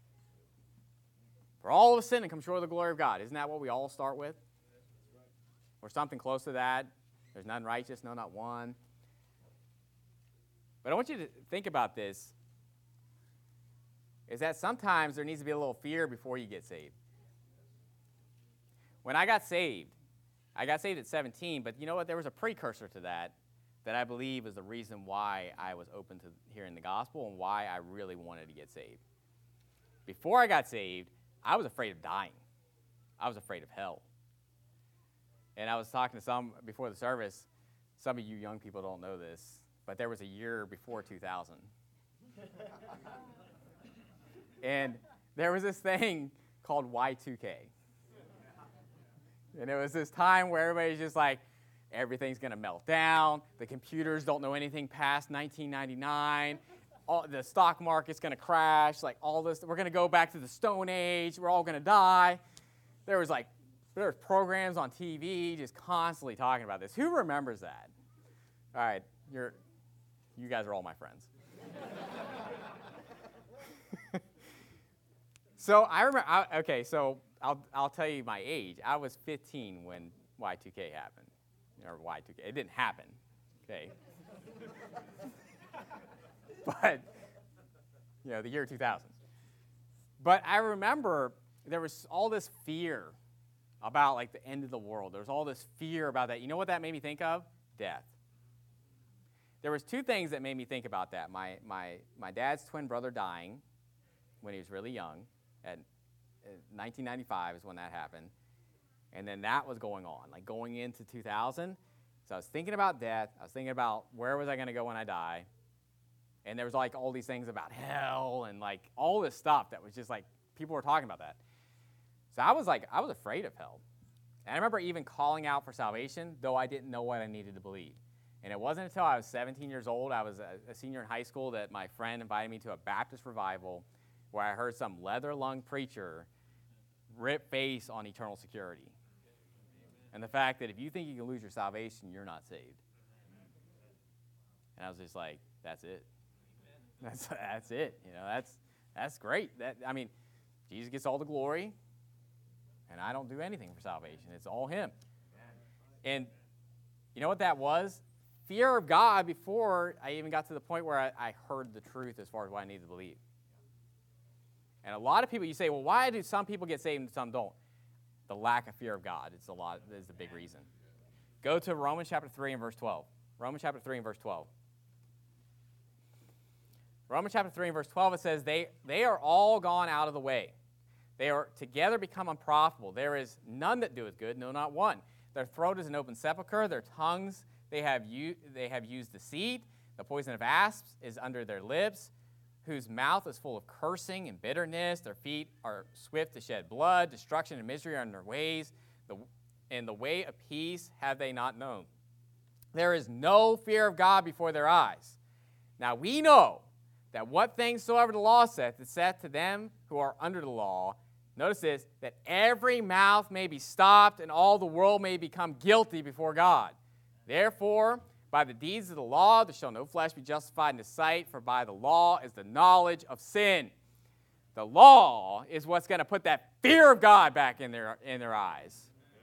For all of sin and come short of the glory of God. Isn't that what we all start with? Or something close to that. There's none righteous, no, not one. But I want you to think about this, is that sometimes there needs to be a little fear before you get saved. When I got saved at 17, but you know what? There was a precursor to that I believe is the reason why I was open to hearing the gospel and why I really wanted to get saved. Before I got saved, I was afraid of dying. I was afraid of hell. And I was talking to some before the service. Some of you young people don't know this, but there was a year before 2000. And there was this thing called Y2K. And it was this time where everybody's just like, everything's going to melt down. The computers don't know anything past 1999. The stock market's going to crash. Like all this, we're going to go back to the Stone Age. We're all going to die. There was programs on TV just constantly talking about this. Who remembers that? All right, you guys are all my friends. So I remember. So I'll tell you my age. I was 15 when Y2K happened. Or Y2K. It didn't happen, okay? But, the year 2000. But I remember there was all this fear about, the end of the world. There was all this fear about that. You know what that made me think of? Death. There was two things that made me think about that. My dad's twin brother dying when he was really young. At 1995 is when that happened. And then that was going on, going into 2000. So I was thinking about death. I was thinking about where was I going to go when I die. And there was all these things about hell and all this stuff that was just people were talking about that. So I was afraid of hell. And I remember even calling out for salvation, though I didn't know what I needed to believe. And it wasn't until I was 17 years old, I was a senior in high school, that my friend invited me to a Baptist revival where I heard some leather-lunged preacher rip face on eternal security. And the fact that if you think you can lose your salvation, you're not saved. And I was just like, that's it. That's it. That's great. Jesus gets all the glory, and I don't do anything for salvation. It's all him. And you know what that was? Fear of God before I even got to the point where I heard the truth as far as what I needed to believe. And a lot of people, you say, well, why do some people get saved and some don't? The lack of fear of God is the big reason. Go to Romans chapter 3 and verse 12. Romans chapter 3 and verse 12. Romans chapter 3 and verse 12, it says, they are all gone out of the way. They are together become unprofitable. There is none that doeth good, no, not one. Their throat is an open sepulchre. Their tongues, they have used deceit. The poison of asps is under their lips, whose mouth is full of cursing and bitterness. Their feet are swift to shed blood. Destruction and misery are in their ways. And the way of peace have they not known. There is no fear of God before their eyes. Now we know that what things soever the law saith, it saith to them who are under the law, notice this, that every mouth may be stopped and all the world may become guilty before God. Therefore, by the deeds of the law, there shall no flesh be justified in his sight, for by the law is the knowledge of sin. The law is what's going to put that fear of God back in their eyes.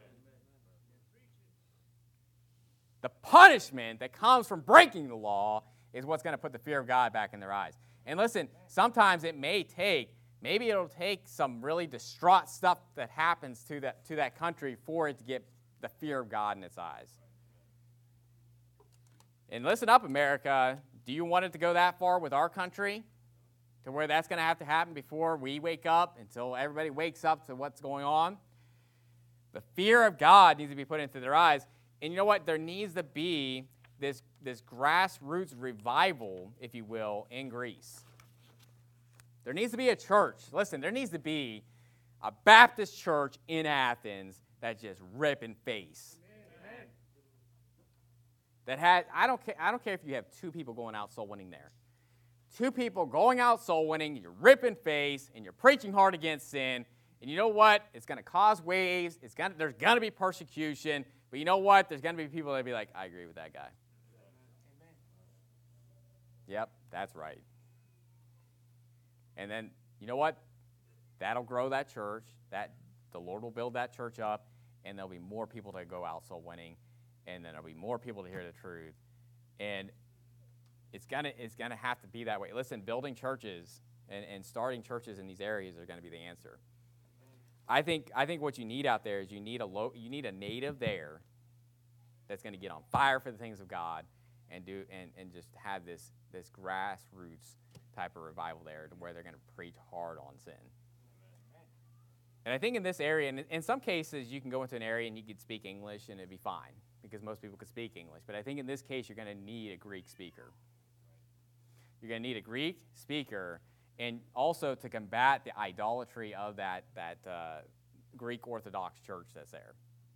The punishment that comes from breaking the law is what's going to put the fear of God back in their eyes. And listen, sometimes maybe it'll take some really distraught stuff that happens to that country for it to get the fear of God in its eyes. And listen up, America. Do you want it to go that far with our country? To where that's going to happen before we wake up, until everybody wakes up to what's going on? The fear of God needs to be put into their eyes. And you know what? There needs to be this grassroots revival, if you will, in Greece. There needs to be a church. Listen, there needs to be a Baptist church in Athens that's just ripping face. Amen. That had I don't care if you have 2 people going out soul winning there. 2 people going out soul winning, you're ripping face, and you're preaching hard against sin. And you know what? It's going to cause waves. There's going to be persecution. But you know what? There's going to be people that be like, I agree with that guy. Amen. Yep, that's right. And then, you know what? That'll grow that church. The Lord will build that church up, and there'll be more people to go out soul winning, and then there'll be more people to hear the truth. And it's gonna have to be that way. Listen, building churches and starting churches in these areas are going to be the answer. I think what you need out there is you need a native there that's going to get on fire for the things of God and just have this grassroots type of revival there, to where they're going to preach hard on sin. And I think in this area, and in some cases, you can go into an area and you could speak English and it'd be fine because most people could speak English. But I think in this case, you're going to need a Greek speaker. You're going to need a Greek speaker, and also to combat the idolatry of that Greek Orthodox church that's there.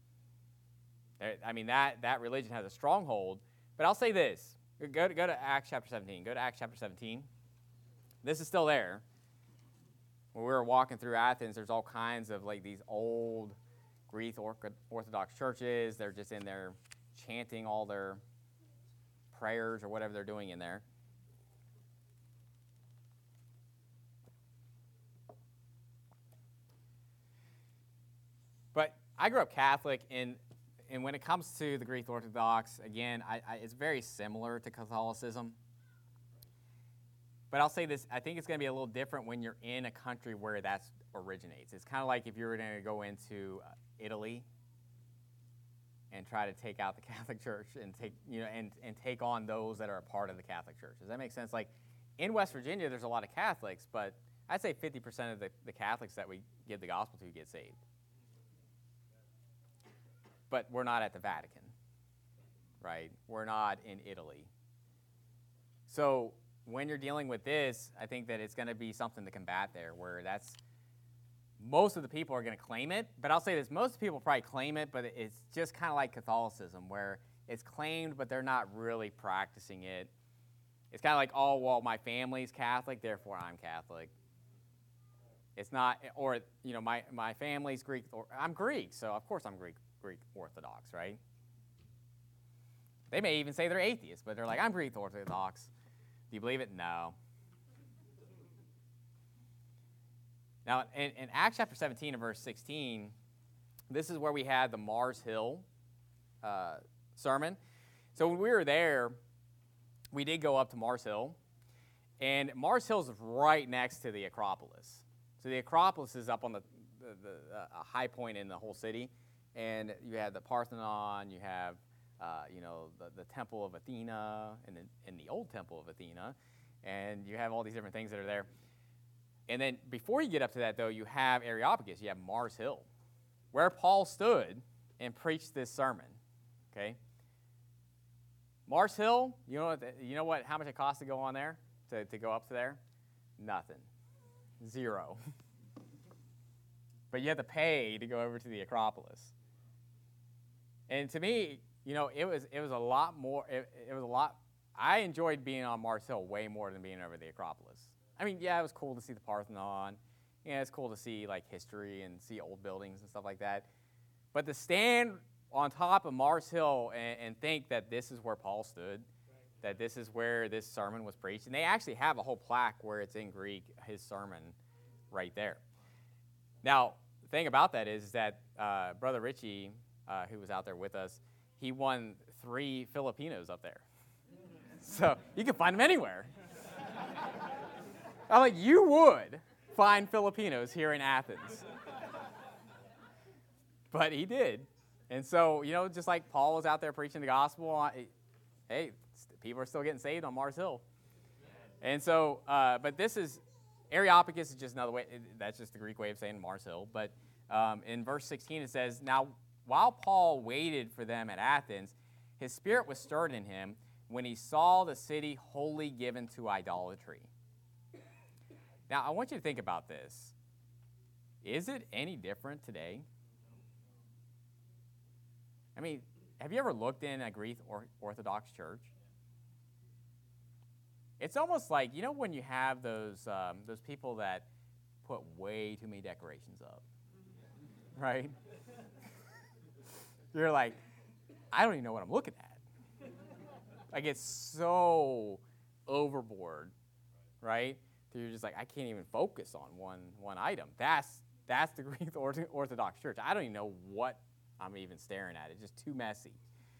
I mean, that religion has a stronghold. But I'll say this. Go to Acts chapter 17. Go to Acts chapter 17. This is still there. When we were walking through Athens, there's all kinds of like these old Greek Orthodox churches. They're just in there chanting all their prayers or whatever they're doing in there. But I grew up Catholic, and when it comes to the Greek Orthodox, again, it's very similar to Catholicism. But I'll say this, I think it's going to be a little different when you're in a country where that originates. It's kind of like if you were going to go into Italy and try to take out the Catholic Church and take on those that are a part of the Catholic Church. Does that make sense? Like in West Virginia, there's a lot of Catholics, but I'd say 50% of the Catholics that we give the gospel to get saved. But we're not at the Vatican, right? We're not in Italy. So when you're dealing with this, I think that it's going to be something to combat there, where most of the people are going to claim it. But I'll say this, most people probably claim it, but it's just kind of like Catholicism, where it's claimed, but they're not really practicing it. It's kind of like, oh, well, my family's Catholic, therefore I'm Catholic. It's not, or, my family's Greek, or I'm Greek, so of course I'm Greek Orthodox, right? They may even say they're atheists, but they're like, I'm Greek Orthodox. Do you believe it? No. Now, in Acts chapter 17 and verse 16, this is where we had the Mars Hill sermon. So when we were there, we did go up to Mars Hill, and Mars Hill is right next to the Acropolis. So the Acropolis is up on the high point in the whole city, and you have the Parthenon, you have the Temple of Athena, and the old Temple of Athena, and you have all these different things that are there. And then before you get up to that, though, you have Areopagus, you have Mars Hill, where Paul stood and preached this sermon. Okay, Mars Hill, you know what? How much it costs to go on there, to go up to there? Nothing, zero. But you have to pay to go over to the Acropolis. And to me, it was a lot more. It was a lot. I enjoyed being on Mars Hill way more than being over the Acropolis. I mean, yeah, it was cool to see the Parthenon. Yeah, it's cool to see like history and see old buildings and stuff like that. But to stand on top of Mars Hill and think that this is where Paul stood, that this is where this sermon was preached, and they actually have a whole plaque where it's in Greek, his sermon, right there. Now, the thing about that is that Brother Richie, who was out there with us, he won 3 Filipinos up there. So you can find them anywhere. I'm like, you would find Filipinos here in Athens. But he did. And so, just like Paul was out there preaching the gospel, hey, people are still getting saved on Mars Hill. And so, but this is, Areopagus is just another way, that's just the Greek way of saying Mars Hill. But In verse 16 it says, "Now while Paul waited for them at Athens, his spirit was stirred in him when he saw the city wholly given to idolatry." Now I want you to think about this. Is it any different today? I mean, have you ever looked in a Greek Orthodox church? It's almost like, you know, when you have those people that put way too many decorations up, right? You're like, I don't even know what I'm looking at. Like, it's so overboard, right? That you're just like, I can't even focus on one item. That's the Greek Orthodox Church. I don't even know what I'm even staring at. It's just too messy.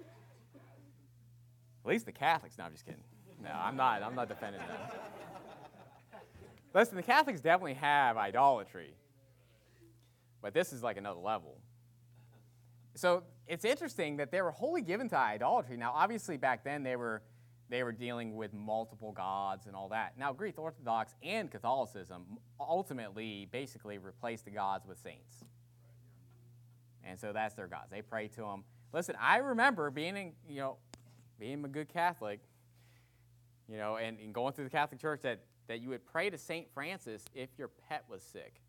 At least the Catholics. No, I'm just kidding. No, I'm not defending them. Listen, the Catholics definitely have idolatry, but this is like another level. So it's interesting that they were wholly given to idolatry. Now, obviously, back then they were dealing with multiple gods and all that. Now, Greek Orthodox and Catholicism ultimately basically replaced the gods with saints. And so that's their gods. They pray to them. Listen, I remember being a good Catholic, and going through the Catholic Church that you would pray to St. Francis if your pet was sick.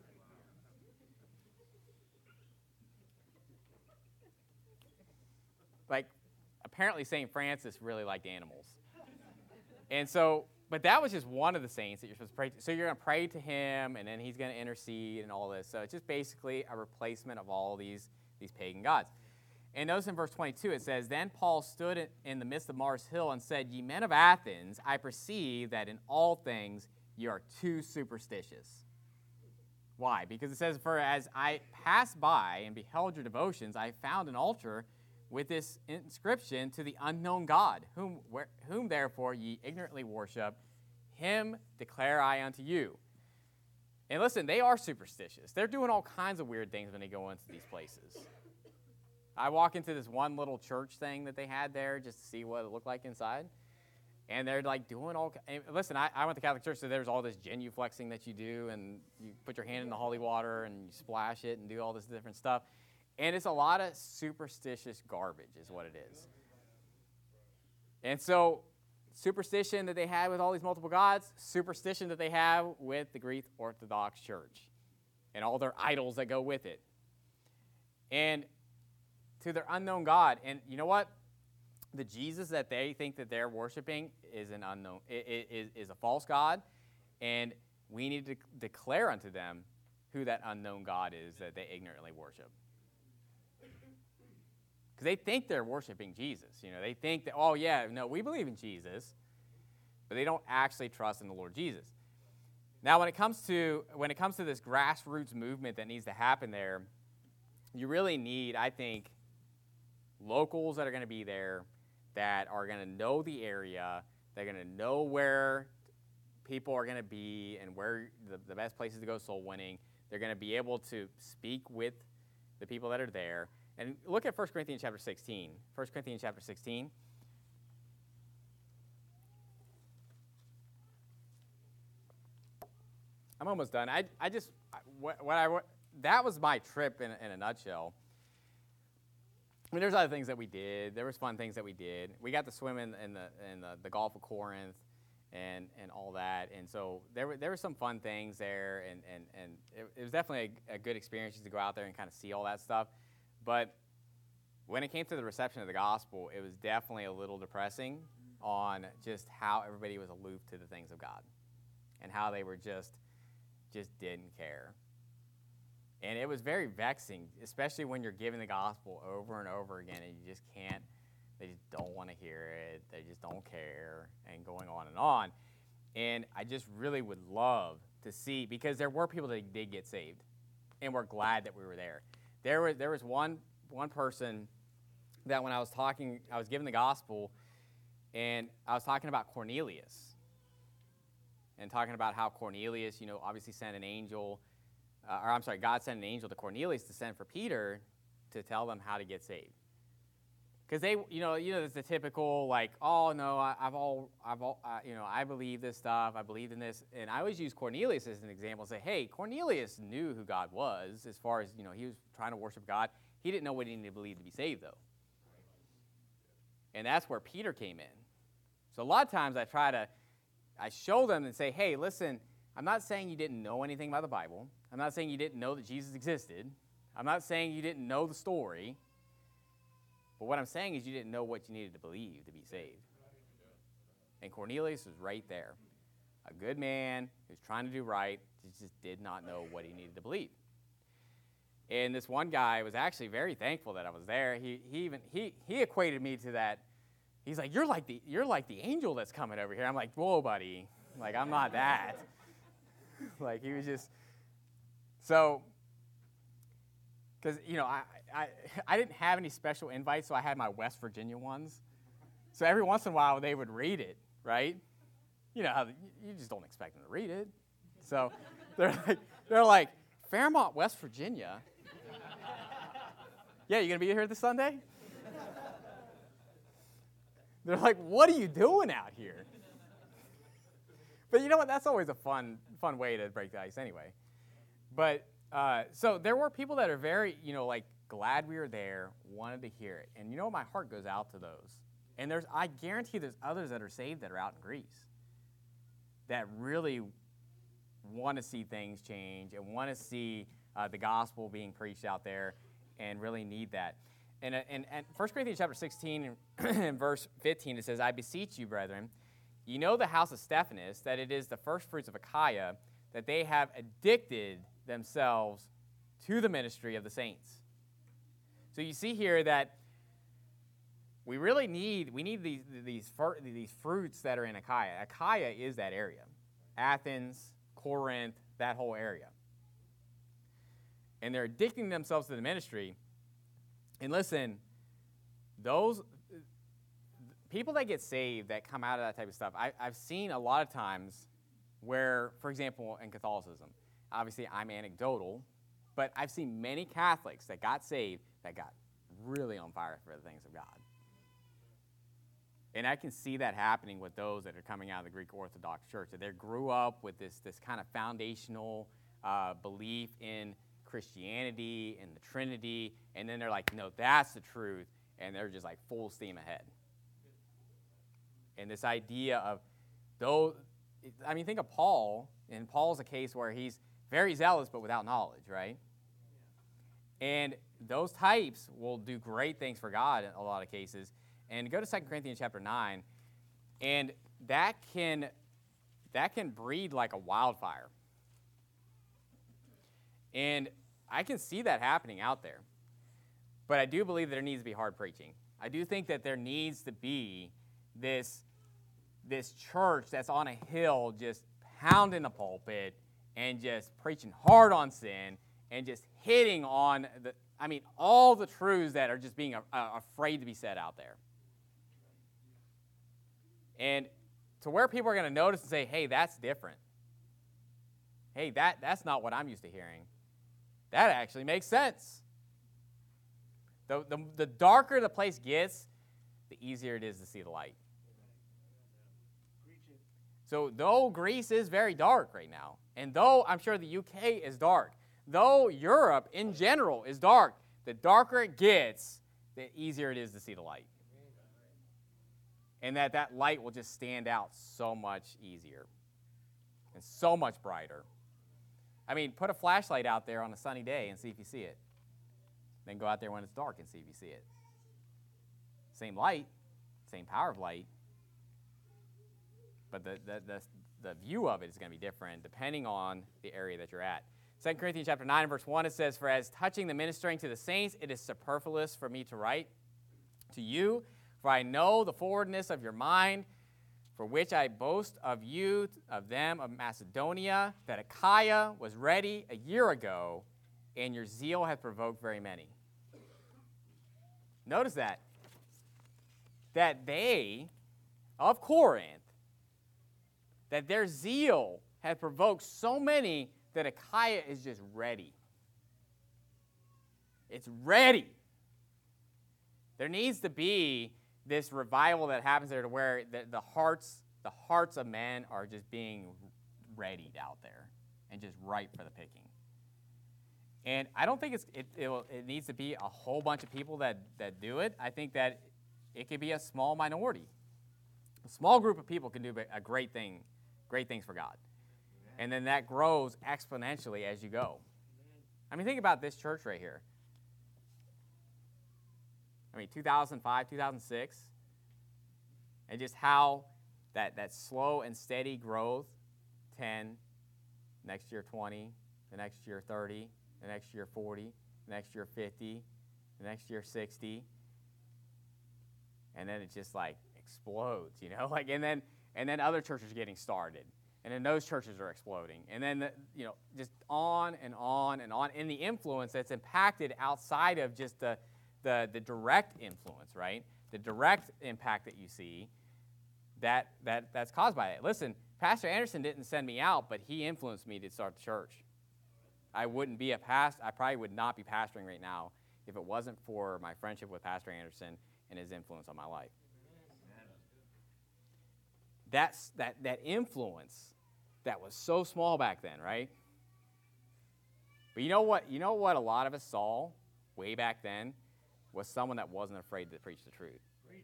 Like, apparently St. Francis really liked animals. And so, but that was just one of the saints that you're supposed to pray to. So you're going to pray to him, and then he's going to intercede and all this. So it's just basically a replacement of all these pagan gods. And notice in verse 22 it says, "Then Paul stood in the midst of Mars Hill and said, 'Ye men of Athens, I perceive that in all things ye are too superstitious.'" Why? Because it says, "For as I passed by and beheld your devotions, I found an altar with this inscription, to the unknown God, whom therefore ye ignorantly worship, him declare I unto you." And listen, they are superstitious. They're doing all kinds of weird things when they go into these places. I walk into this one little church thing that they had there just to see what it looked like inside. And they're like doing all, and listen, I went to Catholic church, so there's all this genuflexing that you do, and you put your hand in the holy water and you splash it and do all this different stuff. And it's a lot of superstitious garbage is what it is. And so superstition that they had with all these multiple gods, superstition that they have with the Greek Orthodox Church and all their idols that go with it. And to their unknown God. And you know what? The Jesus that they think that they're worshiping is an unknown, is a false God. And we need to declare unto them who that unknown God is that they ignorantly worship. Because they think they're worshiping Jesus. They think that, oh yeah, no, we believe in Jesus, but they don't actually trust in the Lord Jesus. Now, when it comes to this grassroots movement that needs to happen there, you really need, I think, locals that are going to be there, that are going to know the area, they're going to know where people are going to be and where the best places to go soul winning. They're going to be able to speak with the people that are there. And look at 1 Corinthians chapter 16. 1 Corinthians chapter 16. I'm almost done. That was my trip in a nutshell. I mean, there's other things that we did. There was fun things that we did. We got to swim in the Gulf of Corinth and all that. And so there were some fun things there, and it was definitely a good experience just to go out there and kind of see all that stuff. But when it came to the reception of the gospel, it was definitely a little depressing on just how everybody was aloof to the things of God and how they were just didn't care. And it was very vexing, especially when you're giving the gospel over and over again and you just can't, they just don't want to hear it, they just don't care, and going on and on. And I just really would love to see, because there were people that did get saved, and we're glad that we were there. There was one person that when I was giving the gospel, and I was talking about Cornelius, and talking about how Cornelius, obviously sent an angel, God sent an angel to Cornelius to send for Peter to tell them how to get saved. because they, there's the typical like, oh no, I believe this stuff, I believed in this, and I always use Cornelius as an example and say, hey, Cornelius knew who God was as far as, he was trying to worship God. He didn't know what he needed to believe to be saved though. And that's where Peter came in. So a lot of times I show them and say, hey, listen, I'm not saying you didn't know anything about the Bible. I'm not saying you didn't know that Jesus existed. I'm not saying you didn't know the story. But what I'm saying is you didn't know what you needed to believe to be saved. And Cornelius was right there. A good man who's trying to do right, he just did not know what he needed to believe. And this one guy was actually very thankful that I was there. He equated me to that. He's like, you're like the angel that's coming over here. I'm like, whoa, buddy. Like, I'm not that. Like, he was just so. Because, I didn't have any special invites, so I had my West Virginia ones. So every once in a while, they would read it, right? You know how you just don't expect them to read it. So they're like, Fairmont, West Virginia? Yeah, you going to be here this Sunday? They're like, what are you doing out here? But you know what? That's always a fun way to break the ice anyway. But so there were people that are very, glad we were there, wanted to hear it. And my heart goes out to those. And I guarantee there's others that are saved that are out in Greece that really want to see things change and want to see the gospel being preached out there and really need that. And 1 Corinthians chapter 16 and verse 15, it says, I beseech you, brethren, you know the house of Stephanas, that it is the first fruits of Achaia, that they have addicted themselves to the ministry of the saints. So you see here that we really need these fruits that are in Achaia. Achaia is that area. Athens, Corinth, that whole area. And they're addicting themselves to the ministry. And listen, those people that get saved that come out of that type of stuff, I've seen a lot of times where, for example, in Catholicism, obviously I'm anecdotal, but I've seen many Catholics that got saved that got really on fire for the things of God. And I can see that happening with those that are coming out of the Greek Orthodox Church, that they grew up with this kind of foundational belief in Christianity and the Trinity, and then they're like, no, that's the truth, and they're just like full steam ahead. And this idea of, think of Paul, and Paul's a case where he's very zealous but without knowledge, right? And those types will do great things for God in a lot of cases. And go to 2 Corinthians chapter 9, and that can breed like a wildfire. And I can see that happening out there. But I do believe that there needs to be hard preaching. I do think that there needs to be this church that's on a hill just pounding the pulpit and just preaching hard on sin and just hitting on all the truths that are just being afraid to be said out there. And to where people are going to notice and say, hey, that's different. Hey, that's not what I'm used to hearing. That actually makes sense. The darker the place gets, the easier it is to see the light. So though Greece is very dark right now, and though I'm sure the UK is dark, though Europe in general is dark, the darker it gets, the easier it is to see the light. And that light will just stand out so much easier and so much brighter. Put a flashlight out there on a sunny day and see if you see it. Then go out there when it's dark and see if you see it. Same light, same power of light, but the view of it is going to be different depending on the area that you're at. 2 Corinthians chapter 9, verse 1, it says, for as touching the ministering to the saints, it is superfluous for me to write to you, for I know the forwardness of your mind, for which I boast of you, of them of Macedonia, that Achaia was ready a year ago, and your zeal hath provoked very many. Notice that they, of Corinth, that their zeal had provoked so many that Achaia is just ready. It's ready. There needs to be this revival that happens there to where the hearts of men are just being readied out there and just ripe for the picking. And I don't think it needs to be a whole bunch of people that do it. I think that it could be a small minority. A small group of people can do a great things for God. And then that grows exponentially as you go. I mean, think about this church right here. I mean, 2005, 2006, and just how that slow and steady growth, 10, next year 20, the next year 30, the next year 40, the next year 50, the next year 60, and then it just like explodes, you know, like and then other churches are getting started, and then those churches are exploding, and then just on and on and on, and the influence that's impacted outside of just the direct influence, right? The direct impact that you see that's caused by it. Listen, Pastor Anderson didn't send me out, but he influenced me to start the church. I wouldn't be a pastor. I probably would not be pastoring right now if it wasn't for my friendship with Pastor Anderson and his influence on my life. That's that influence that was so small back then, right? But you know what? You know what a lot of us saw way back then was someone that wasn't afraid to preach the truth.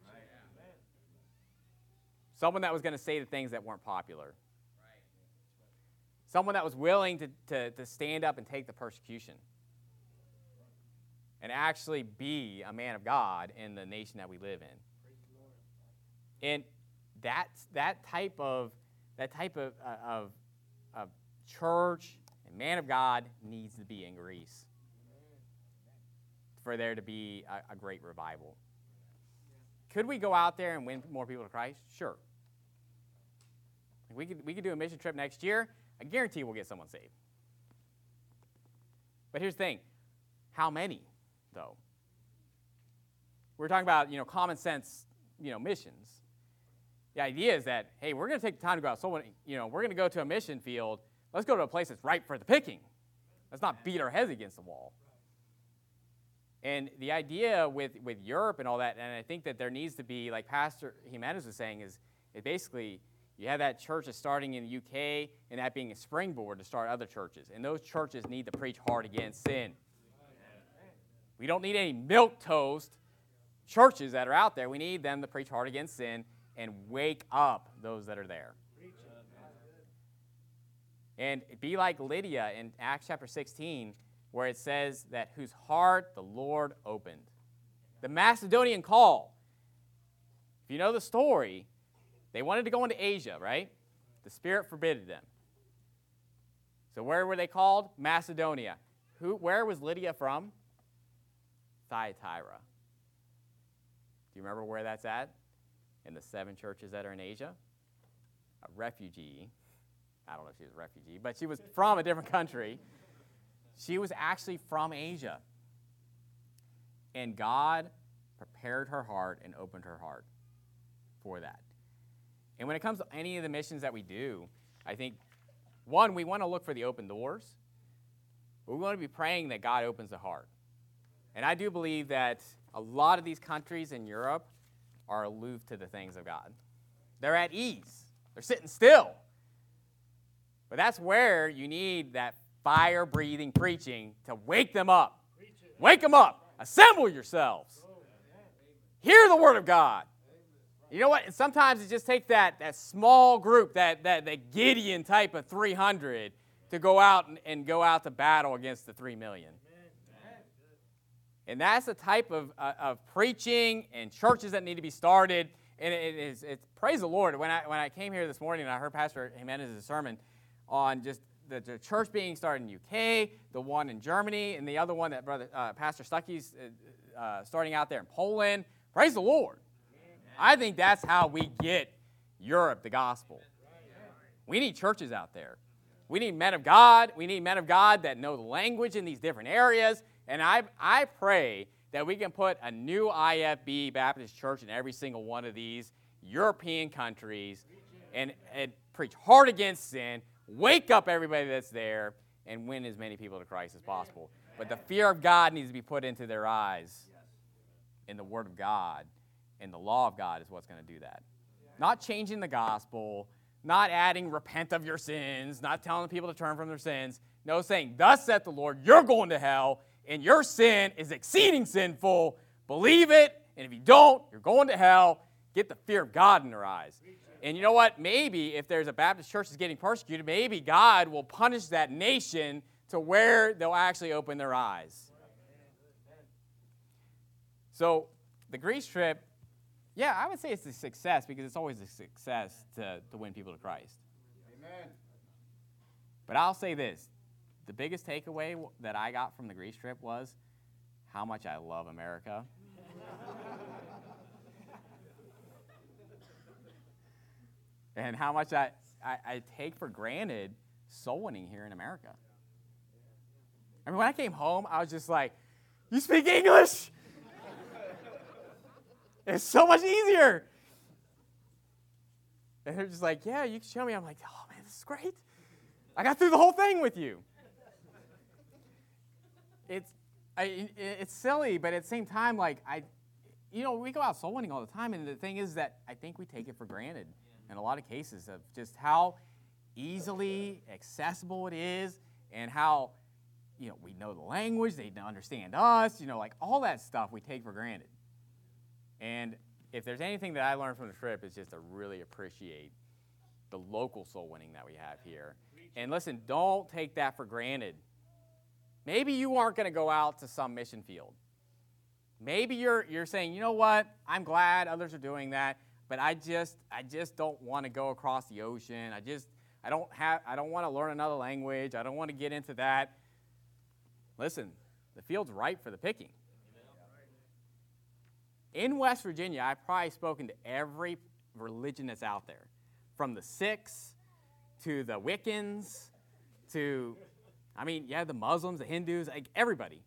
Someone that was going to say the things that weren't popular. Someone that was willing to stand up and take the persecution. And actually be a man of God in the nation that we live in. And that type of church and man of God needs to be in Greece for there to be a great revival. Could we go out there and win more people to Christ? Sure. We could do a mission trip next year. I guarantee we'll get someone saved. But here's the thing. How many, though? We're talking about, common sense, missions. The idea is that, hey, we're going to take the time to go out. We're going to go to a mission field. Let's go to a place that's ripe for the picking. Let's not beat our heads against the wall. And the idea with Europe and all that, and I think that there needs to be, like Pastor Jimenez was saying, is basically you have that church that's starting in the UK and that being a springboard to start other churches. And those churches need to preach hard against sin. We don't need any milquetoast churches that are out there. We need them to preach hard against sin and wake up those that are there. And be like Lydia in Acts chapter 16, where it says that whose heart the Lord opened. The Macedonian call. If you know the story, they wanted to go into Asia, right? The Spirit forbade them. So where were they called? Macedonia. Where was Lydia from? Thyatira. Do you remember where that's at? In the 7 churches that are in Asia? A refugee. I don't know if she was a refugee, but she was from a different country. She was actually from Asia. And God prepared her heart and opened her heart for that. And when it comes to any of the missions that we do, I think, one, we want to look for the open doors, but we want to be praying that God opens the heart. And I do believe that a lot of these countries in Europe are aloof to the things of God. They're at ease. They're sitting still. But that's where you need that fire-breathing preaching to wake them up. Wake them up. Assemble yourselves. Hear the word of God. You know what? And sometimes it just takes that small group, that Gideon type of 300 to go out and go out to battle against the 3 million. And that's the type of preaching and churches that need to be started. And it's praise the Lord. When I came here this morning and I heard Pastor Jimenez's sermon on just the church being started in UK, the one in Germany, and the other one that Pastor Stuckey's starting out there in Poland. Praise the Lord. I think that's how we get Europe the gospel. We need churches out there. We need men of God. We need men of God that know the language in these different areas. And I pray that we can put a new IFB Baptist church in every single one of these European countries and preach hard against sin, wake up everybody that's there, and win as many people to Christ as possible. But the fear of God needs to be put into their eyes. and the Word of God and the law of God is what's going to do that. Not changing the gospel, not adding repent of your sins, not telling people to turn from their sins. No, saying, thus saith the Lord, you're going to hell, and your sin is exceeding sinful. Believe it, and if you don't, you're going to hell. Get the fear of God in their eyes. And you know what? Maybe if there's a Baptist church that's getting persecuted, maybe God will punish that nation to where they'll actually open their eyes. So the Greece trip, yeah, I would say it's a success because it's always a success to win people to Christ. Amen. But I'll say this. The biggest takeaway that I got from the Greece trip was how much I love America. And how much I take for granted soul winning here in America. I mean, when I came home, I was just like, you speak English? It's so much easier. And they're just like, yeah, you can show me. I'm like, oh, man, this is great. I got through the whole thing with you. It's silly, but at the same time, like, we go out soul winning all the time, and the thing is that I think we take it for granted in a lot of cases of just how easily accessible it is and how, we know the language, they understand us, like all that stuff we take for granted. And if there's anything that I learned from the trip, it's just to really appreciate the local soul winning that we have here. And listen, don't take that for granted. Maybe you aren't going to go out to some mission field. Maybe you're saying, you know what, I'm glad others are doing that, but I just don't want to go across the ocean. I don't want to learn another language. I don't want to get into that. Listen, the field's ripe for the picking. In West Virginia, I've probably spoken to every religion that's out there, from the Sikhs to the Wiccans to, the Muslims, the Hindus, like everybody.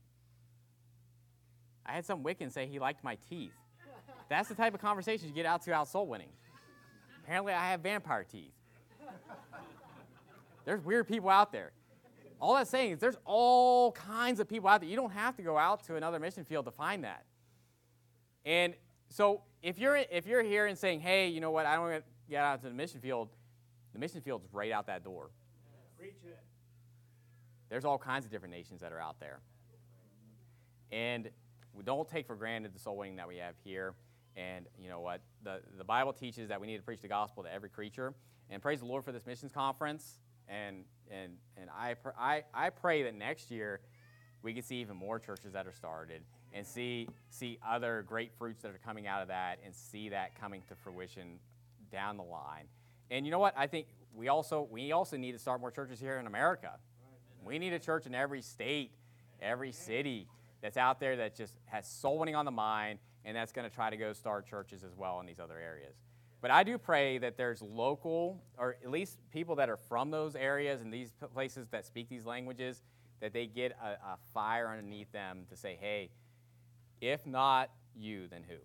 I had some Wiccan say he liked my teeth. That's the type of conversation you get out soul winning. Apparently, I have vampire teeth. There's weird people out there. All that's saying is there's all kinds of people out there. You don't have to go out to another mission field to find that. And so if you're here and saying, hey, you know what, I don't want to get out to the mission field's right out that door. Preach it. There's all kinds of different nations that are out there. And we don't take for granted the soul winning that we have here. And you know what? The Bible teaches that we need to preach the gospel to every creature. And praise the Lord for this missions conference. And I pray that next year we can see even more churches that are started and see other great fruits that are coming out of that and see that coming to fruition down the line. And you know what? I think we also need to start more churches here in America. We need a church in every state, every city that's out there that just has soul winning on the mind, and that's going to try to go start churches as well in these other areas. But I do pray that there's local, or at least people that are from those areas and these places that speak these languages, that they get a fire underneath them to say, hey, if not you, then who?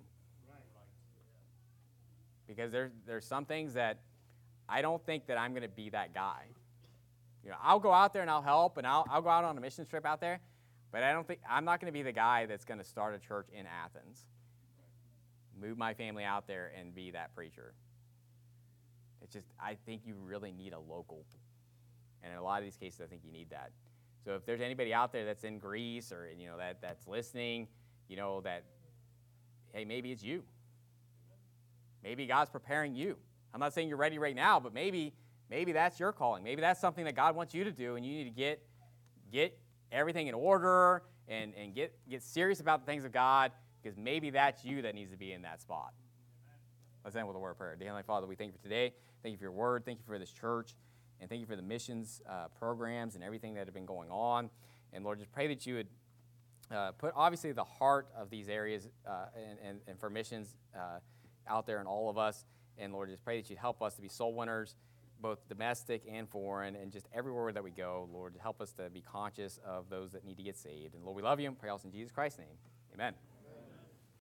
Because there's some things that I don't think that I'm going to be that guy. I'll go out there and I'll help, and I'll go out on a mission trip out there, but I'm not going to be the guy that's going to start a church in Athens, move my family out there and be that preacher. It's just, I think you really need a local. And in a lot of these cases, I think you need that. So if there's anybody out there that's in Greece or, that's listening, that, hey, maybe it's you. Maybe God's preparing you. I'm not saying you're ready right now, but maybe that's your calling. Maybe that's something that God wants you to do, and you need to get everything in order and get serious about the things of God, because maybe that's you that needs to be in that spot. Let's end with a word of prayer. Dear Heavenly Father, we thank you for today. Thank you for your word. Thank you for this church. And thank you for the missions programs and everything that have been going on. And Lord, just pray that you would put obviously the heart of these areas and for missions out there in all of us. And Lord, just pray that you'd help us to be soul winners, both domestic and foreign, and just everywhere that we go. Lord, help us to be conscious of those that need to get saved. And Lord, we love you and pray also in Jesus Christ's name. Amen.